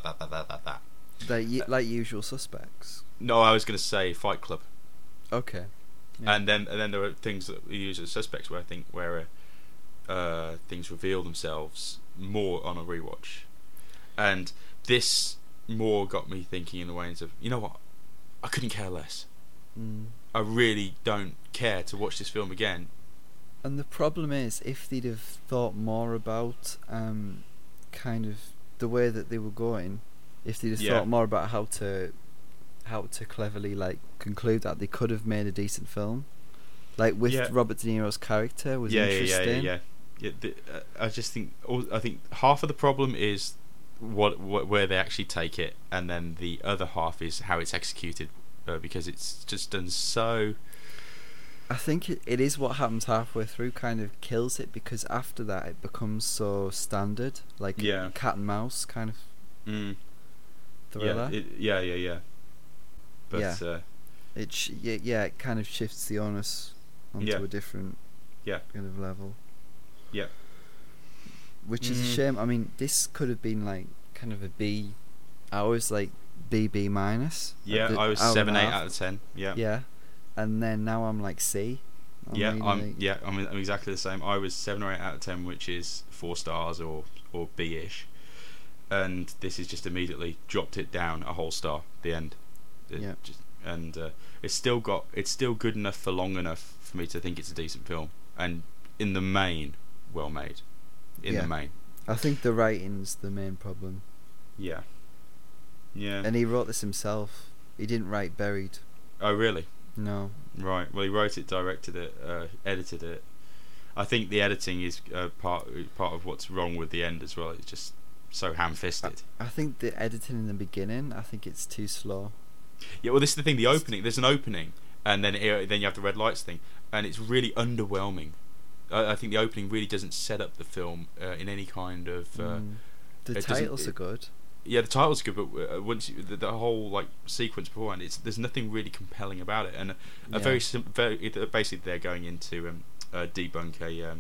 Like Usual Suspects. No, I was going to say Fight Club. Okay. Yeah. And then there are things that we use as suspects where I think things reveal themselves more on a rewatch, and this more got me thinking in the ways of, you know what, I couldn't care less. I really don't care to watch this film again. And the problem is, if they'd have thought more about kind of the way that they were going, if they'd have thought more about how to cleverly like conclude that, they could have made a decent film. Like with Robert De Niro's character was interesting. I just think half of the problem is what where they actually take it, and then the other half is how it's executed, because it's just done so. I think it is what happens halfway through kind of kills it, because after that it becomes so standard, like cat and mouse kind of thriller. But it kind of shifts the onus onto a different kind of level. Yeah. Which is a shame. I mean, this could have been like kind of a B. I was like B minus. Yeah, I was 7, 8 out of 10. Yeah. Yeah. And then now I'm like C. I'm exactly the same. I was 7 or 8 out of 10, which is 4 stars or B-ish. And this is just immediately dropped it down a whole star. The end. It's still good enough for long enough for me to think it's a decent film, and in the main, well made. The main, I think the writing's the main problem. Yeah. And he wrote this himself. He didn't write Buried. Oh really? No. Right. Well, he wrote it, directed it, edited it. I think the editing is part of what's wrong with the end as well. It's just so ham-fisted. I think the editing in the beginning, I think it's too slow. Yeah, well, this is the thing. The opening. There's an opening, and then you have the red lights thing, and it's really underwhelming. I think the opening really doesn't set up the film in any kind of. The titles are good. Yeah, the titles are good, but once the whole like sequence beforehand, there's nothing really compelling about it, and basically they're going into debunk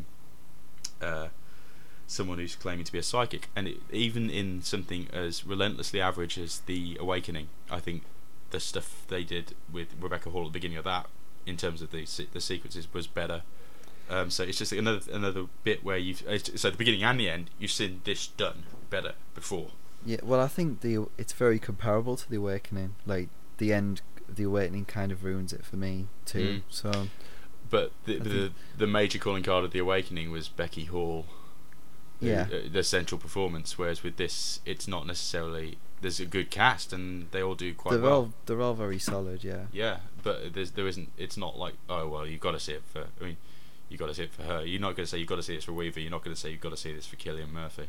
someone who's claiming to be a psychic, and even in something as relentlessly average as The Awakening, I think the stuff they did with Rebecca Hall at the beginning of that, in terms of the sequences, was better. So it's just another bit where so the beginning and the end, you've seen this done better before. Yeah, well, I think it's very comparable to The Awakening. Like the end of The Awakening kind of ruins it for me too. So, but the major calling card of The Awakening was Becky Hall. The central performance, whereas with this, it's not necessarily there's a good cast and they all do quite they're well. they're all very solid. Yeah. Yeah, but there isn't. It's not like, oh well, you've got to see it for. I mean, you got to see it for her. You're not going to say you've got to see this for Weaver. You're not going to say you've got to see this for Cillian Murphy.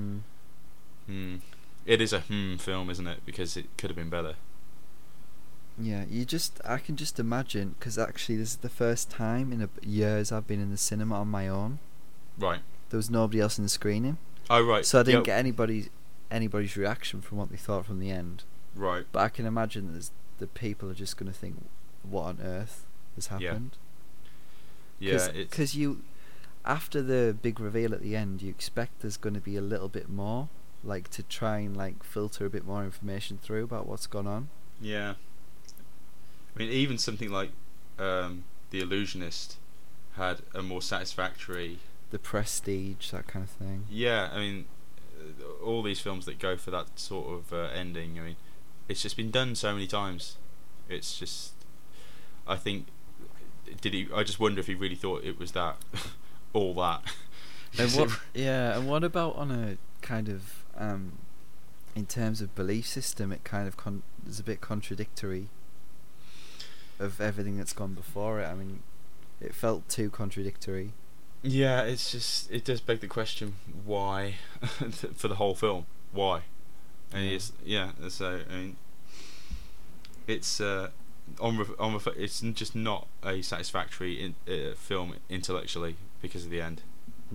It is a film, isn't it? Because it could have been better. Yeah, I can just imagine, because actually this is the first time in years I've been in the cinema on my own. Right. There was nobody else in the screening. Oh right. So I didn't get anybody's reaction from what they thought from the end. Right. But I can imagine that the people are just going to think, what on earth has happened? Yeah. Because after the big reveal at the end, you expect there's going to be a little bit more, like to try and like filter a bit more information through about what's gone on. Yeah. I mean, even something like The Illusionist had a more satisfactory... The Prestige, that kind of thing. Yeah, I mean, all these films that go for that sort of ending, I mean, it's just been done so many times. It's just... I think... I just wonder if he really thought it was that... all that. And what about on a kind of... in terms of belief system, it kind of is a bit contradictory of everything that's gone before it. I mean, it felt too contradictory. Yeah, it does beg the question, why? For the whole film, why? And so I mean, it's it's just not a satisfactory film intellectually because of the end.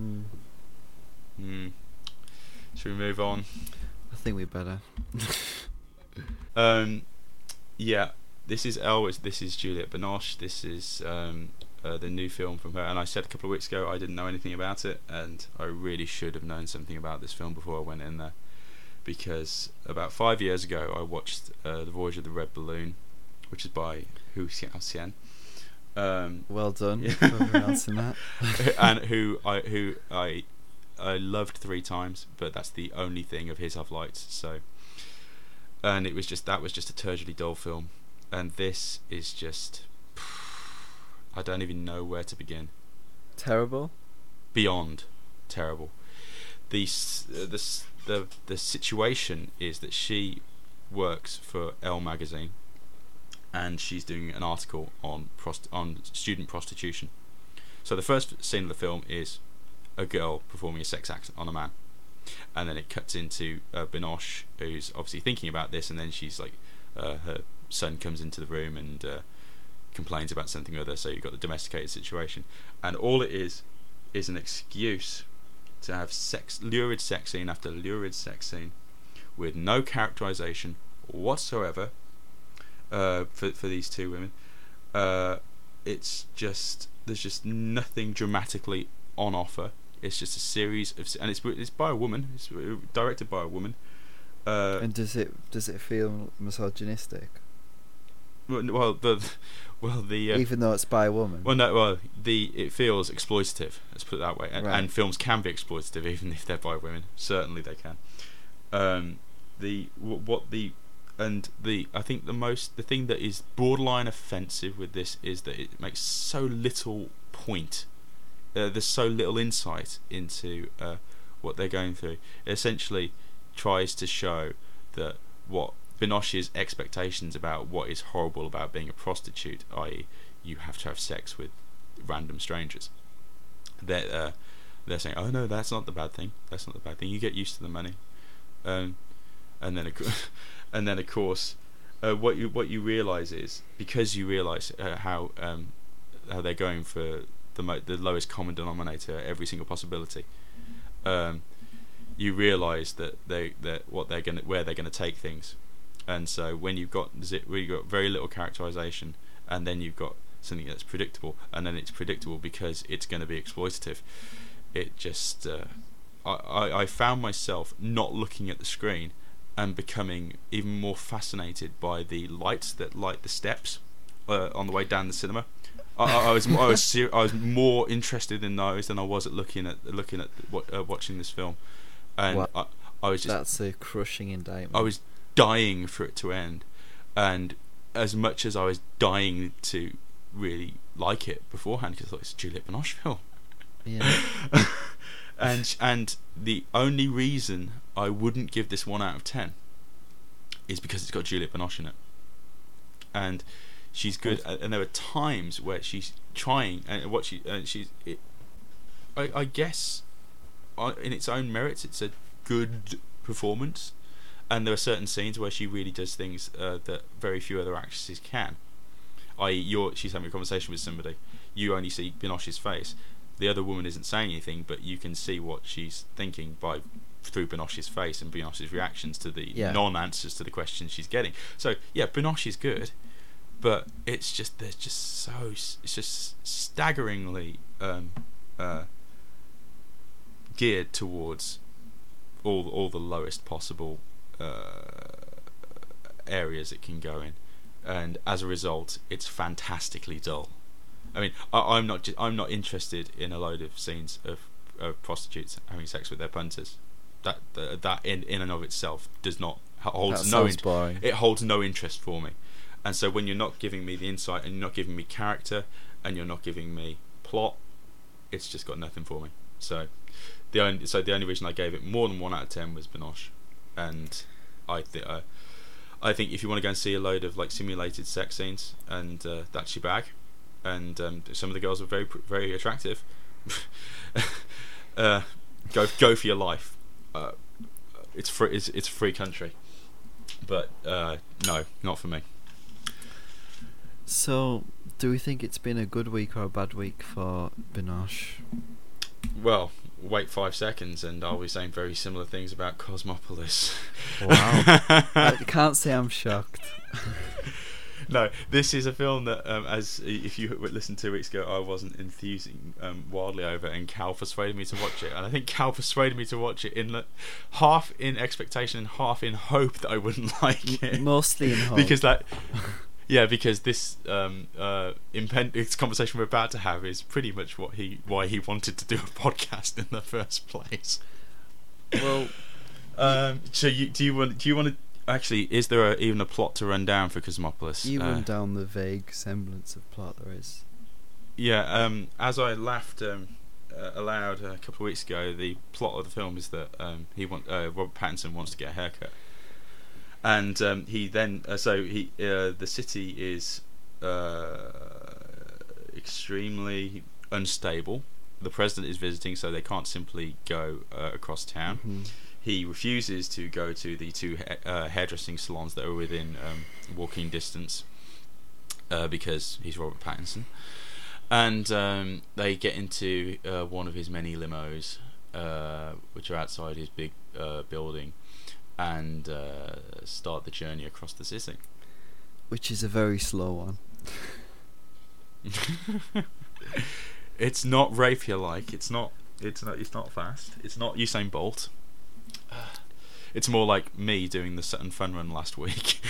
Should we move on? I think we better. Yeah, this is Elvis. This is Juliette Binoche. This is the new film from her. And I said a couple of weeks ago I didn't know anything about it, and I really should have known something about this film before I went in there, because about 5 years ago I watched The Voyage of the Red Balloon, which is by Hu Xiaoxian. Well done for pronouncing that. And who I loved 3 times, but that's the only thing of his I've liked. So, and that was just a turgidly dull film, and this is just, I don't even know where to begin. Terrible. Beyond terrible. The situation is that she works for Elle magazine, and she's doing an article on student prostitution. So the first scene of the film is a girl performing a sex act on a man, and then it cuts into Binoche, who's obviously thinking about this, and then she's like, her son comes into the room and complains about something or other, so you've got the domesticated situation, and all it is an excuse to have lurid sex scene after lurid sex scene with no characterization whatsoever for these 2 women. It's just, there's just nothing dramatically on offer. It's just a series of, and it's by a woman. It's directed by a woman. And does it feel misogynistic? Well, even though it's by a woman. It feels exploitative. Let's put it that way. And films can be exploitative even if they're by women. Certainly they can. I think the thing that is borderline offensive with this is that it makes so little point. There's so little insight into what they're going through. It essentially tries to show that what Binoche's expectations about what is horrible about being a prostitute, i.e. you have to have sex with random strangers. They're saying, oh no, that's not the bad thing. That's not the bad thing. You get used to the money. And then of course, what you realise is, because you realise how they're going for the lowest common denominator, every single possibility. You realise that where they're gonna take things, and so when you've got very little characterization, and then you've got something that's predictable, and then it's predictable because it's going to be exploitative. It just I found myself not looking at the screen and becoming even more fascinated by the lights that light the steps on the way down the cinema. I was more interested in those than I was at looking at watching this film, and I was just, that's a crushing indictment. I was dying for it to end, and as much as I was dying to really like it beforehand, because I thought it's a Juliette Binoche film. Yeah. and the only reason I wouldn't give this 1 out of 10 is because it's got Juliette Binoche in it, and she's good. And there are times where she's trying, and what I guess, in its own merits, it's a good performance. And there are certain scenes where she really does things that very few other actresses can. I.e., she's having a conversation with somebody. You only see Binoche's face. The other woman isn't saying anything, but you can see what she's thinking through Binoche's face and Binoche's reactions to the non-answers to the questions she's getting. So yeah, Binoche is good, but it's just staggeringly geared towards all the lowest possible areas it can go in, and as a result, it's fantastically dull. I mean, I'm not interested in a load of scenes of prostitutes having sex with their punters. That in and of itself holds no interest for me. And so when you're not giving me the insight, and you're not giving me character, and you're not giving me plot, it's just got nothing for me. So the only reason I gave it more than 1 out of 10 was Binoche. And I think if you want to go and see a load of like simulated sex scenes, and that's your bag, and some of the girls are very very attractive, go for your life. It's free. It's a free country, but no, not for me. So, do we think it's been a good week or a bad week for Binoche? Well, wait 5 seconds and I'll be saying very similar things about Cosmopolis. Wow. I can't say I'm shocked. No, this is a film that, as if you listened 2 weeks ago, I wasn't enthusing wildly over, and Cal persuaded me to watch it. And I think Cal persuaded me to watch it half in expectation and half in hope that I wouldn't like it. Mostly in hope. Because this this conversation we're about to have is pretty much why he wanted to do a podcast in the first place. Well, so do you want to actually? Is there even a plot to run down for Cosmopolis? You run down the vague semblance of plot there is. Yeah. As I laughed aloud a couple of weeks ago, the plot of the film is that Robert Pattinson wants to get a haircut. And he then the city is extremely unstable. The president is visiting, so they can't simply go across town. Mm-hmm. He refuses to go to the 2 hairdressing salons that are within walking distance because he's Robert Pattinson. And they get into one of his many limos, which are outside his big building, and start the journey across the city, which is a very slow one. It's not rapier-like. It's not fast. It's not Usain Bolt. It's more like me doing the Sutton Fun Run last week.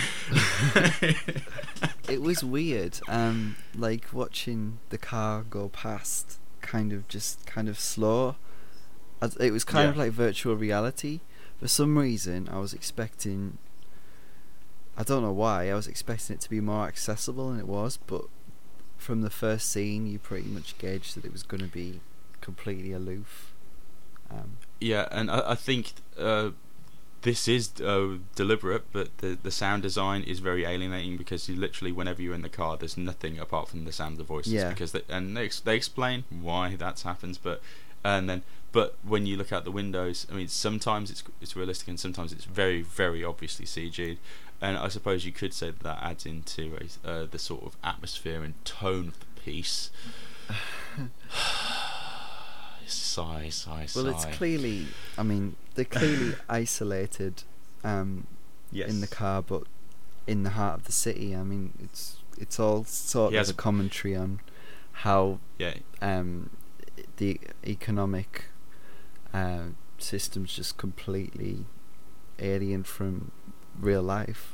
It was weird. Like watching the car go past, kind of slow. It was kind of like virtual reality. For some reason, I was expecting... I don't know why, I was expecting it to be more accessible than it was, but from the first scene, you pretty much gauged that it was going to be completely aloof. Yeah, and I think this is deliberate, but the sound design is very alienating, because you literally, whenever you're in the car, there's nothing apart from the sound of the voices. Yeah. Because they explain why that happens, but when you look out the windows, I mean, sometimes it's realistic, and sometimes it's very, very obviously CG'd. And I suppose you could say that adds into the sort of atmosphere and tone of the piece. Sigh. Well, it's clearly... I mean, they're clearly isolated yes. in the car, but in the heart of the city. I mean, it's all sort of a commentary on how the economic system's just completely alien from real life.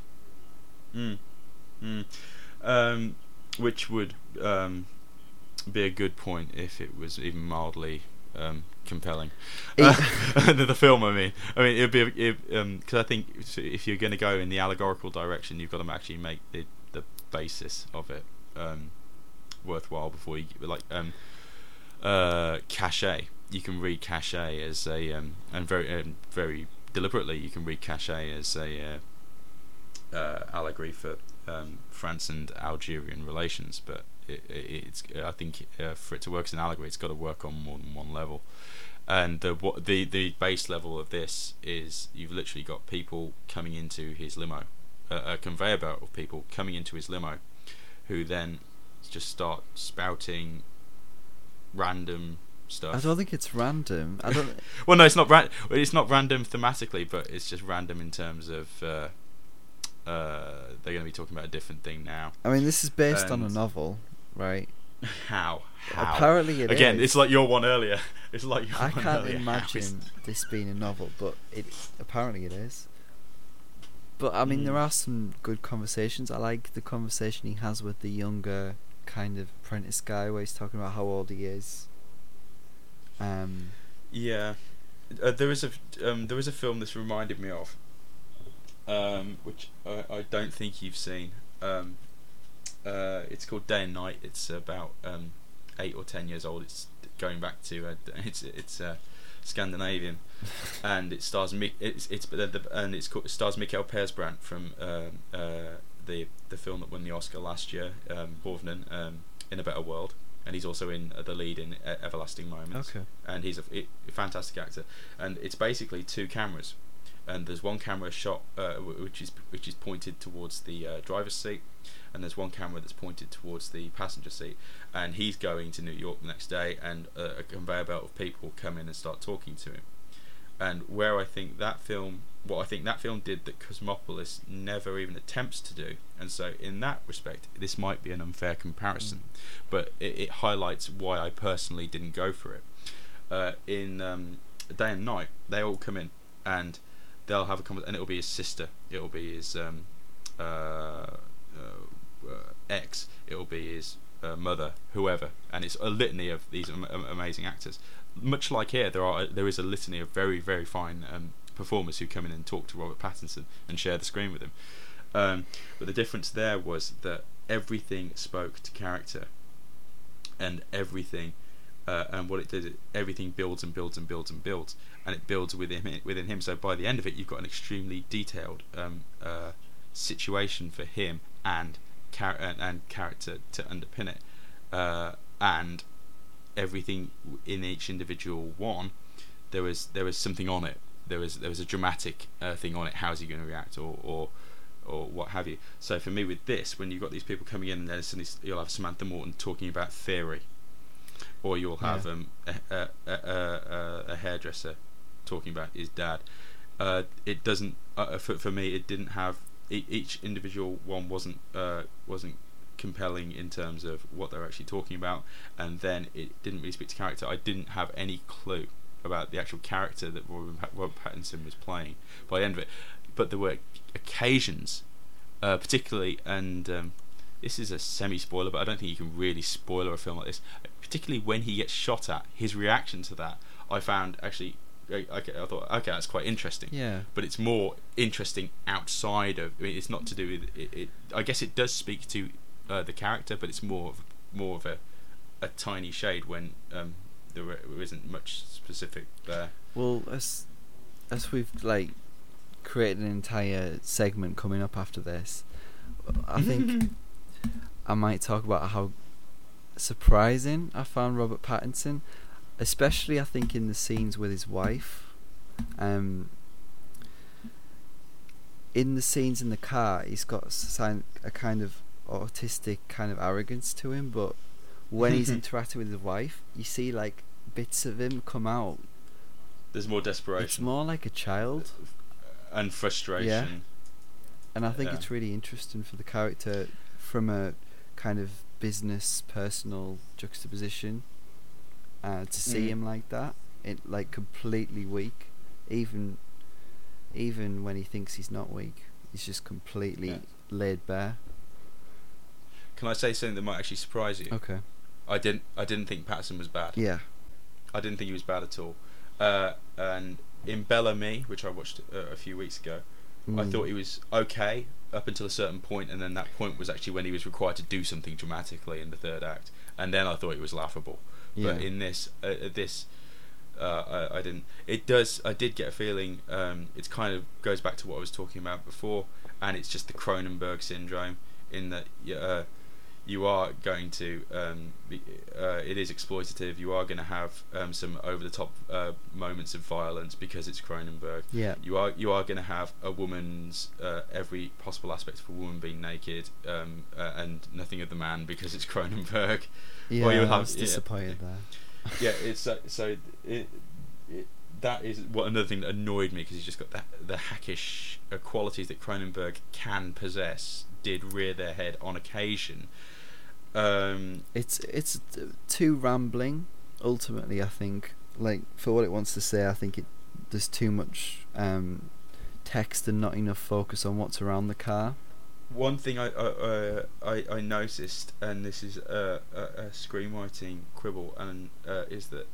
Which would be a good point if it was even mildly compelling. The film, I mean, it'd be because I think if you're going to go in the allegorical direction, you've got to actually make the basis of it worthwhile before you cachet. You can read cachet as a and very very deliberately you can read cachet as a allegory for France and Algerian relations, but it's I think for it to work as an allegory, it's got to work on more than one level. And the base level of this is you've literally got people coming into his limo, a conveyor belt of people coming into his limo, who then just start spouting random stuff. I don't think it's random. I don't. Well, no, it's not. It's not random thematically, but it's just random in terms of they're going to be talking about a different thing now. I mean, this is based on a novel, right? How? Apparently it Again, is. it's like your one earlier. It's like your I one can't earlier. imagine this being a novel, but apparently it is. But I mean, there are some good conversations. I like the conversation he has with the younger kind of apprentice guy, where he's talking about how old he is. Yeah, there is a film this reminded me of, which I don't think you've seen. It's called Day and Night. It's about 8 or 10 years old. It's going back to it's Scandinavian, and it stars it stars Mikael Persbrandt from the film that won the Oscar last year, Hovnen, in a Better World, and he's also in the lead in Everlasting Moments. Okay. And he's a fantastic actor, and it's basically two cameras, and there's one camera shot which is pointed towards the driver's seat, and there's one camera that's pointed towards the passenger seat, and he's going to New York the next day, and a conveyor belt of people come in and start talking to him. And what I think that film did that Cosmopolis never even attempts to do, and so in that respect this might be an unfair comparison, but it highlights why I personally didn't go for it. In Day and Night, they all come in and they'll have a conversation, and it'll be his sister, it'll be his ex, it'll be his mother, whoever, and it's a litany of these amazing actors. Much like here, there is a litany of very, very fine performers who come in and talk to Robert Pattinson and share the screen with him. But the difference there was that everything spoke to character, and everything, and what it did, everything builds and builds and builds and builds, and it builds within him. So by the end of it, you've got an extremely detailed situation for him and character to underpin it, and everything in each individual one, there was something on it. There was a dramatic thing on it. How's he going to react, or what have you? So for me, with this, when you've got these people coming in, and then suddenly you'll have Samantha Morton talking about theory, or you'll have a hairdresser talking about his dad. It doesn't. For me, it didn't have. Each individual one wasn't compelling in terms of what they're actually talking about, and then it didn't really speak to character. I didn't have any clue about the actual character that Robert Pattinson was playing by the end of it, but there were occasions, particularly, and this is a semi-spoiler, but I don't think you can really spoiler a film like this, particularly when he gets shot at. His reaction to that, I found actually, I thought, okay, that's quite interesting. Yeah. But it's more interesting outside of. I mean, it's not to do with it. I guess it does speak to the character, but it's more of a tiny shade when there isn't much specific there. Well, as we've created an entire segment coming up after this, I think I might talk about how surprising I found Robert Pattinson, especially I think in the scenes with his wife. In the scenes in the car, he's got a kind of autistic kind of arrogance to him, but when he's interacting with his wife, you see bits of him come out. There's more desperation. It's more like a child and frustration. Yeah. And I think it's really interesting for the character from a kind of business personal juxtaposition, to see him like that, completely weak, even when he thinks he's not weak, he's just completely laid bare. Can I say something that might actually surprise you? Okay. I didn't think Pattinson was bad. Yeah. I didn't think he was bad at all. And in Bellamy, which I watched a few weeks ago, I thought he was okay up until a certain point, and then that point was actually when he was required to do something dramatically in the third act, and then I thought it was laughable. Yeah. But in this, I didn't. I did get a feeling. It kind of goes back to what I was talking about before, and it's just the Cronenberg syndrome in that you are going to it is exploitative. You are going to have some over the top moments of violence because it's Cronenberg. Yeah. You are going to have a woman's every possible aspect of a woman being naked and nothing of the man because it's Cronenberg. Yeah, or you'll I have, was disappointed there. Yeah, it's that is what another thing that annoyed me, because he's just got the hackish qualities that Cronenberg can possess did rear their head on occasion. It's too rambling. Ultimately, I think, like, for what it wants to say, I think there's too much text and not enough focus on what's around the car. One thing I noticed, and this is a screenwriting quibble, and is that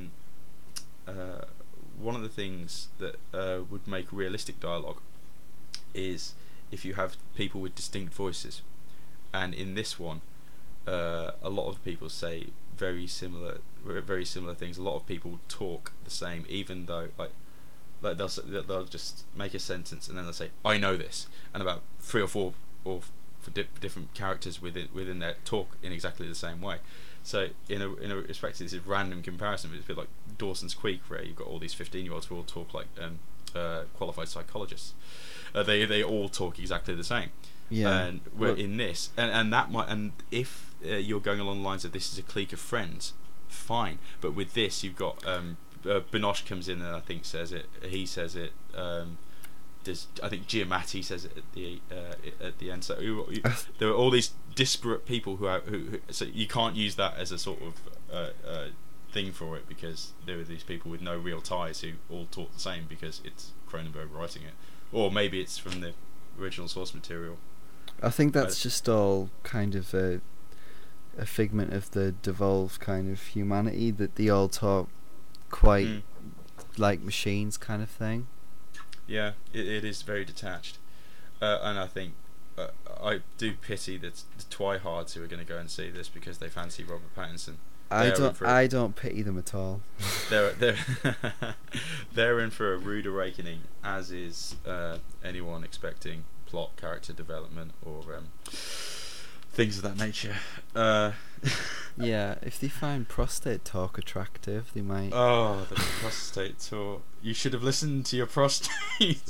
one of the things that would make realistic dialogue is if you have people with distinct voices, and in this one, a lot of people say very similar things. A lot of people talk the same, even though like they'll just make a sentence and then they'll say, "I know this," and about 3 or 4 different characters within their talk in exactly the same way. So in a respect, this is random comparison, but it's a bit like Dawson's Creek, where you've got all these 15-year-olds who all talk like qualified psychologists. They all talk exactly the same. Yeah. And we're in this, and that might, and if you're going along the lines of this is a clique of friends, fine. But with this, you've got Binoche comes in and I think says it. He says it. I think Giamatti says it at the end. So there are all these disparate people who so you can't use that as a sort of thing for it, because there are these people with no real ties who all talk the same because it's Cronenberg writing it, or maybe it's from the original source material. I think that's just all kind of a figment of the devolved kind of humanity, that they all talk quite like machines kind of thing. Yeah, it is very detached, and I think I do pity the twihards who are going to go and see this because they fancy Robert Pattinson. I don't pity them at all. They're in for a rude awakening, as is anyone expecting plot, character development, or things of that nature. Yeah, if they find prostate talk attractive, they might. Oh, the prostate talk! You should have listened to your prostate.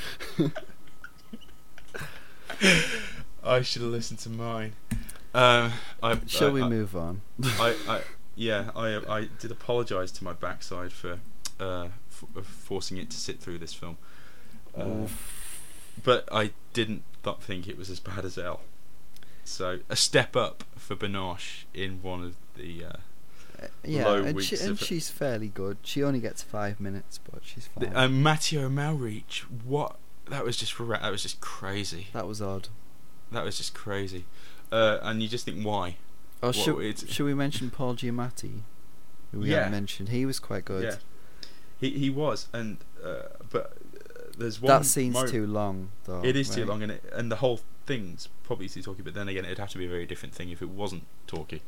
I should have listened to mine. Shall we move on? I did apologise to my backside for forcing it to sit through this film, but I didn't think it was as bad as Elle. So a step up for Binoche in one of the low weeks. And she's fairly good. She only gets 5 minutes, but she's fine. Matteo Malreach, what? That was just crazy. That was odd. That was just crazy. And you just think, why? Oh, should we mention Paul Giamatti? Who we haven't mentioned. He was quite good. Yeah, he was, and but there's one. That scene's too long, though. It is too long, and the whole thing's probably too talky. But then again, it'd have to be a very different thing if it wasn't talky.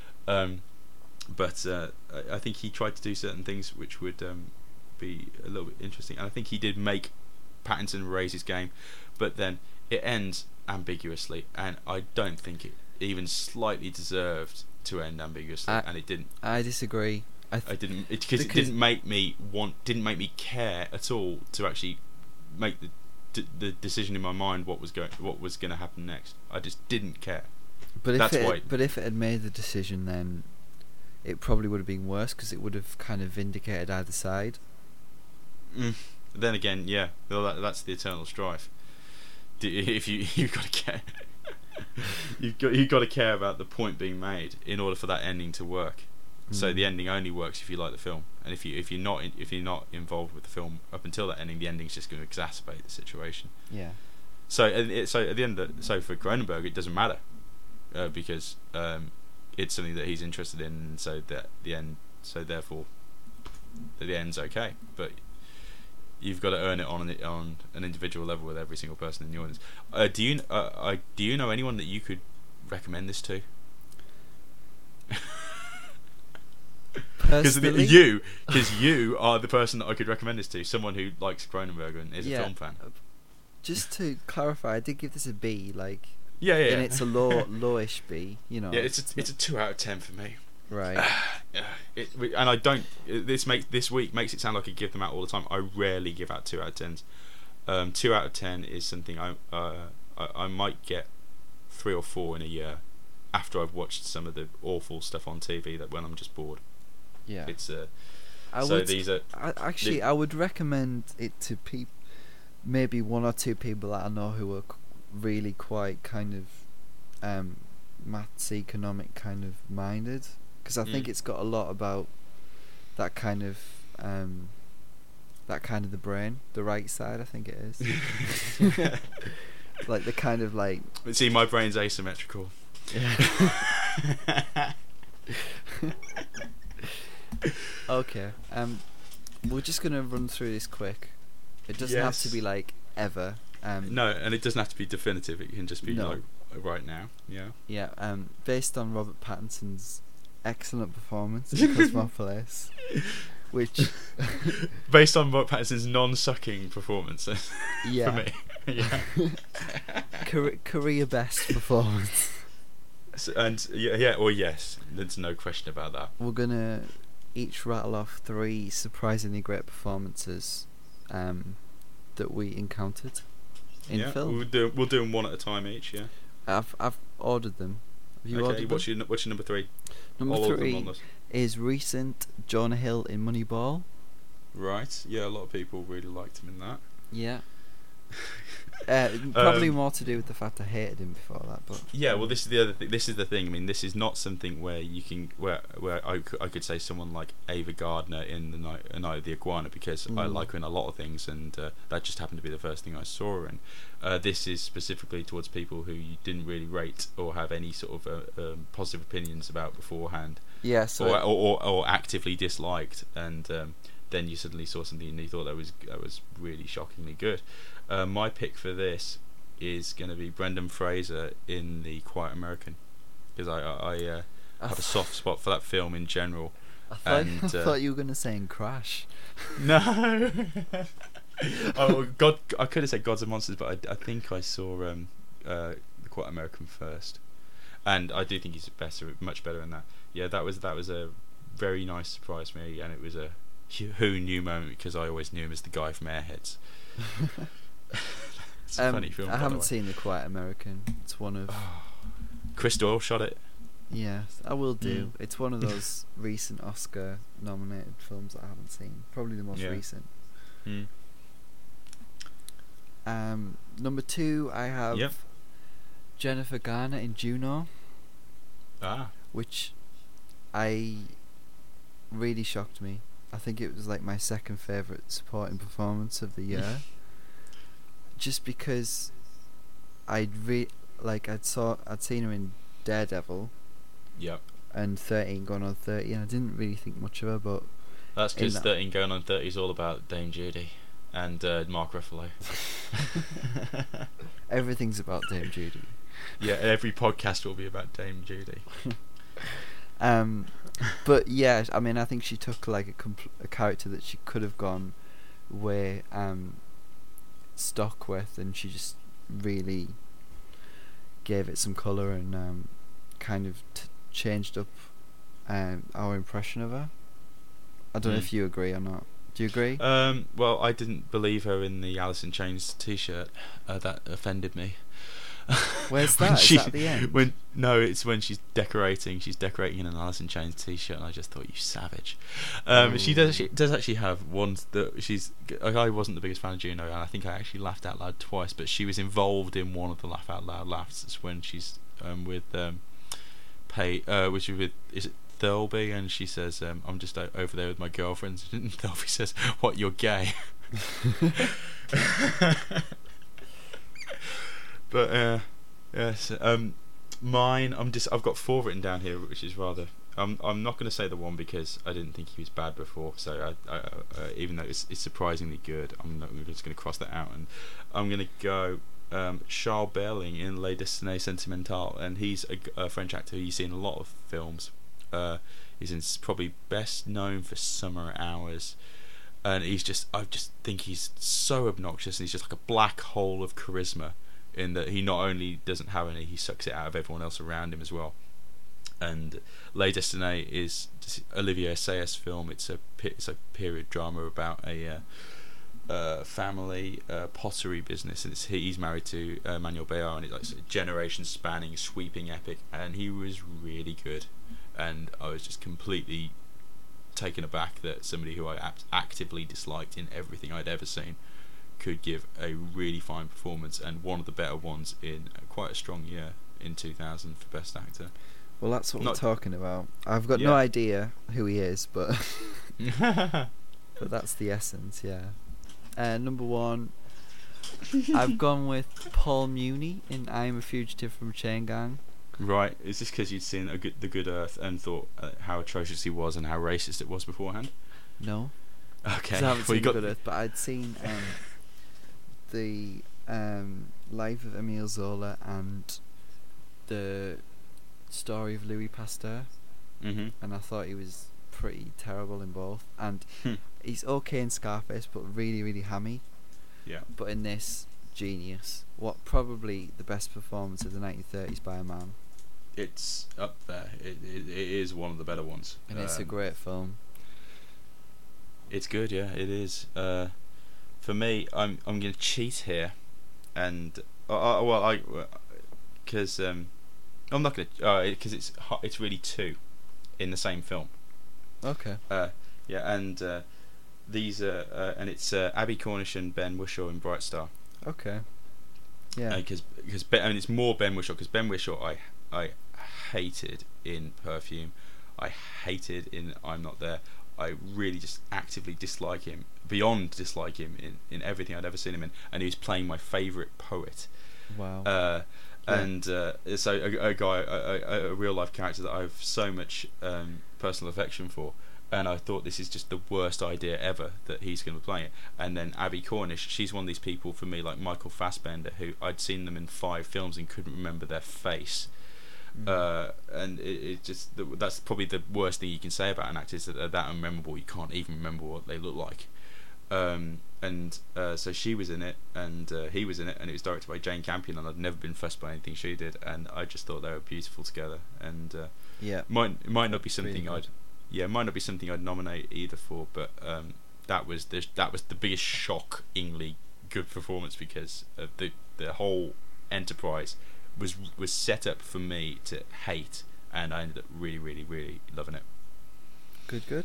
But I think he tried to do certain things which would be a little bit interesting, and I think he did make Pattinson raise his game, but then it ends ambiguously, and I don't think it even slightly deserved to end ambiguously, and it didn't. I disagree. It didn't make me care at all to actually make the decision in my mind what was going to happen next. I just didn't care. But if it had made the decision, then it probably would have been worse, because it would have kind of vindicated either side. Then again, yeah, well, that's the eternal strife. If you've got to care, you've got to care about the point being made in order for that ending to work. So the ending only works if you like the film, and if you're not involved with the film up until that ending, the ending's just going to exacerbate the situation. Yeah. So at the end, for Cronenberg, it doesn't matter because it's something that he's interested in. So therefore, the end's okay. But you've got to earn it on an individual level with every single person in the audience. Do you know anyone that you could recommend this to? Because you are the person that I could recommend this to. Someone who likes Cronenberg and is a film fan. just to clarify, I did give this a B. Like, Yeah. and it's a lowish B. You know. Yeah, it's a 2 out of 10 for me. Right. And I don't. This week makes it sound like I give them out all the time. I rarely give out 2 out of 10s. 2 out of 10 is something I might get 3 or 4 in a year after I've watched some of the awful stuff on TV that when I'm just bored. Yeah. It's I would recommend it to maybe 1 or 2 people that I know who are really quite kind of maths economic kind of minded, because I think it's got a lot about that kind of the brain, the right side. I think it is. Like the kind of like. See, my brain's asymmetrical. Yeah. Okay. We're just gonna run through this quick. It doesn't have to be like ever. No, and it doesn't have to be definitive. It can just be like right now. Yeah. Yeah. Based on Robert Pattinson's excellent performance in Cosmopolis, which based on Robert Pattinson's non-sucking performance. Yeah. For me. Yeah. Career best performance. And yes, there's no question about that. We're gonna each rattle off 3 surprisingly great performances that we encountered in film. We'll do them one at a time each. Yeah. I've ordered them. Have you ordered them? What's your number 3? Number 3 is recent Jonah Hill in Moneyball. Right. Yeah, a lot of people really liked him in that. Yeah. Probably more to do with the fact I hated him before that, but yeah. Well, this is the other thing. This is the thing. I mean, this is not something where you can where I could say someone like Ava Gardner in the Night of the Iguana, because I like her in a lot of things, and that just happened to be the first thing I saw her in. This is specifically towards people who you didn't really rate or have any sort of positive opinions about beforehand. Yeah. So or actively disliked, and then you suddenly saw something and you thought that was really shockingly good. My pick for this is going to be Brendan Fraser in The Quiet American, because I have a soft spot for that film in general. I thought you were going to say in Crash. No. Oh God! I could have said Gods and Monsters, but I think I saw The Quiet American first, and I do think he's much better in that. Yeah, that was a very nice surprise for me, and it was a who knew moment, because I always knew him as the guy from Airheads. It's a funny film. I haven't seen The Quiet American. It's one of Chris Doyle shot it. Yeah, I will do. It's one of those recent Oscar nominated films that I haven't seen. Probably the most recent. Number 2, I have Jennifer Garner in Juno. Which really shocked me. I think it was like my second favourite supporting performance of the year. Just because I'd seen her in Daredevil. Yep. And 13 going on 30, and I didn't really think much of her, but that's because 13 going on 30 is all about Dame Judy and Mark Ruffalo. Everything's about Dame Judy. Yeah, every podcast will be about Dame Judy. But yeah, I mean, I think she took like a character that she could have gone way stock with, and she just really gave it some colour and kind of changed up our impression of her. I don't know if you agree or not. Do you agree? Well, I didn't believe her in the Alice in Chains t-shirt. That offended me. Where's that? Is that at the end? It's when she's decorating. She's decorating in an Alice in Chains t-shirt, and I just thought, you savage. She does actually have one that she's. I wasn't the biggest fan of Juno, and I think I actually laughed out loud twice. But she was involved in one of the laugh out loud laughs. It's when she's with which is with, is it Thirlby, and she says, "I'm just over there with my girlfriends." And Thirlby says, "What? You're gay?" But yes, mine. I've got 4 written down here, which is rather. I'm not going to say the one because I didn't think he was bad before. So I even though it's surprisingly good, I'm just going to cross that out, and I'm going to go Charles Berling in Les Destinées Sentimentales, and he's a French actor who you see in a lot of films. He's probably best known for Summer Hours. and I just think he's so obnoxious, and he's just like a black hole of charisma, in that he not only doesn't have any, he sucks it out of everyone else around him as well. And Les Destinées is Olivier Assayas' film. It's a period drama about a family pottery business, and he's married to Manuel Bayard, and it's like a generation spanning, sweeping epic, and he was really good, and I was just completely taken aback that somebody who I actively disliked in everything I'd ever seen could give a really fine performance, and one of the better ones in quite a strong year in 2000 for Best Actor. Well, that's what we're talking about. I've got no idea who he is, but but that's the essence, yeah. Number 1, I've gone with Paul Muni in I Am a Fugitive from Chain Gang. Right. Is this because you'd seen The Good Earth and thought how atrocious he was and how racist it was beforehand? No. Okay. I haven't seen The Good Earth, but I'd seen the Life of Emile Zola and the Story of Louis Pasteur, and I thought he was pretty terrible in both. And he's okay in Scarface, but really, really hammy. Yeah. But in this, genius. What probably the best performance of the 1930s by a man. It's up there. It is one of the better ones. And it's a great film. It's good, yeah. It is. For me, I'm going to cheat here, and because I'm not going to, because it's really 2 in the same film. Okay. Yeah, and these and it's Abbie Cornish and Ben Whishaw in Bright Star. Okay. Yeah. Because it's more Ben Whishaw, because Ben Whishaw I hated in Perfume, I hated in I'm Not There. I really just actively dislike him, beyond dislike him in everything I'd ever seen him in, and he was playing my favourite poet. Wow. And so a guy, a real life character that I have so much personal affection for, and I thought this is just the worst idea ever that he's going to be playing it. And then Abbie Cornish, she's one of these people for me, like Michael Fassbender, who I'd seen them in 5 films and couldn't remember their face. And it just, that's probably the worst thing you can say about an actor, is that they're that unmemorable you can't even remember what they look like. So she was in it, and he was in it, and it was directed by Jane Campion, and I'd never been fussed by anything she did, and I just thought they were beautiful together. And might not be something might not be something I'd nominate either for, but that was the biggest shockingly good performance, because of the whole enterprise was set up for me to hate, and I ended up really, really, really loving it. Good.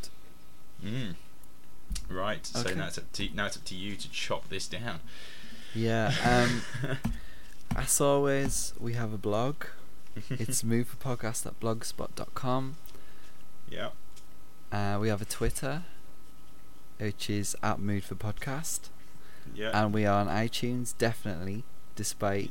Right. Okay. So now it's up to you to chop this down. Yeah. As always, we have a blog. It's moveforpodcast.blogspot.com. Yeah. We have a Twitter, which is @moveforpodcast. Yeah. And we are on iTunes, definitely, despite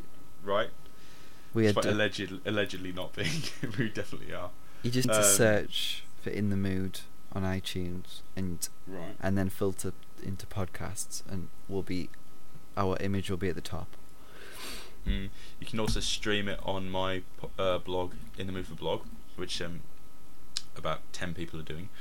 allegedly not being. We definitely are. You just need to search for In the Mood on iTunes, and then filter into podcasts, and our image will be at the top. You can also stream it on my blog, In the Mood for Blog, which about 10 people are doing.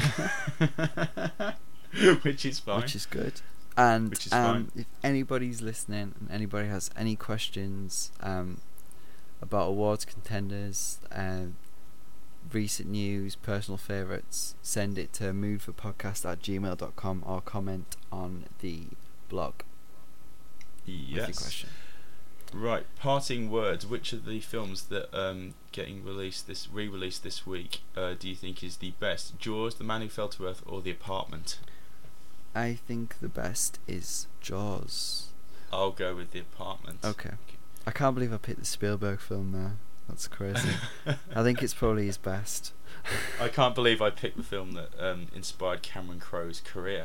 Which is fine. Which is good. And if anybody's listening and anybody has any questions about awards contenders, recent news, personal favourites, send it to moodforpodcast@gmail.com or comment on the blog. Yes. With your question. Right, parting words. Which of the films that getting re-released this week do you think is the best? Jaws, The Man Who Fell to Earth, or The Apartment? I think the best is Jaws. I'll go with The Apartment. Okay. I can't believe I picked the Spielberg film there. That's crazy. I think it's probably his best. I can't believe I picked the film that inspired Cameron Crowe's career.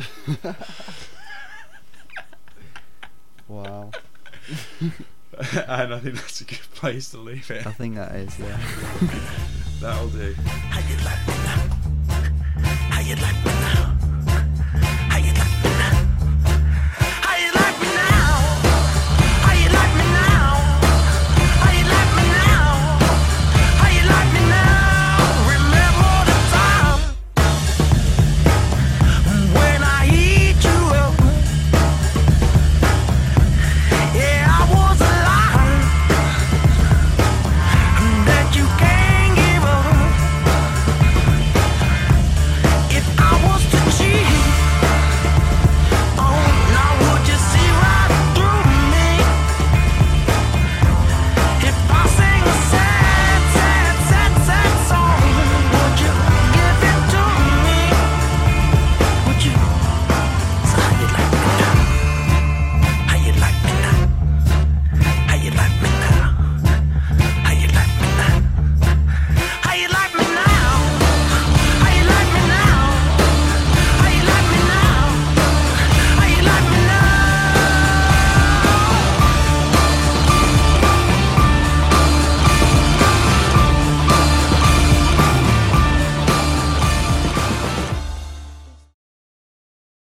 Wow. And I think that's a good place to leave it. I think that is, yeah. That'll do. How you like me now? How you like me now?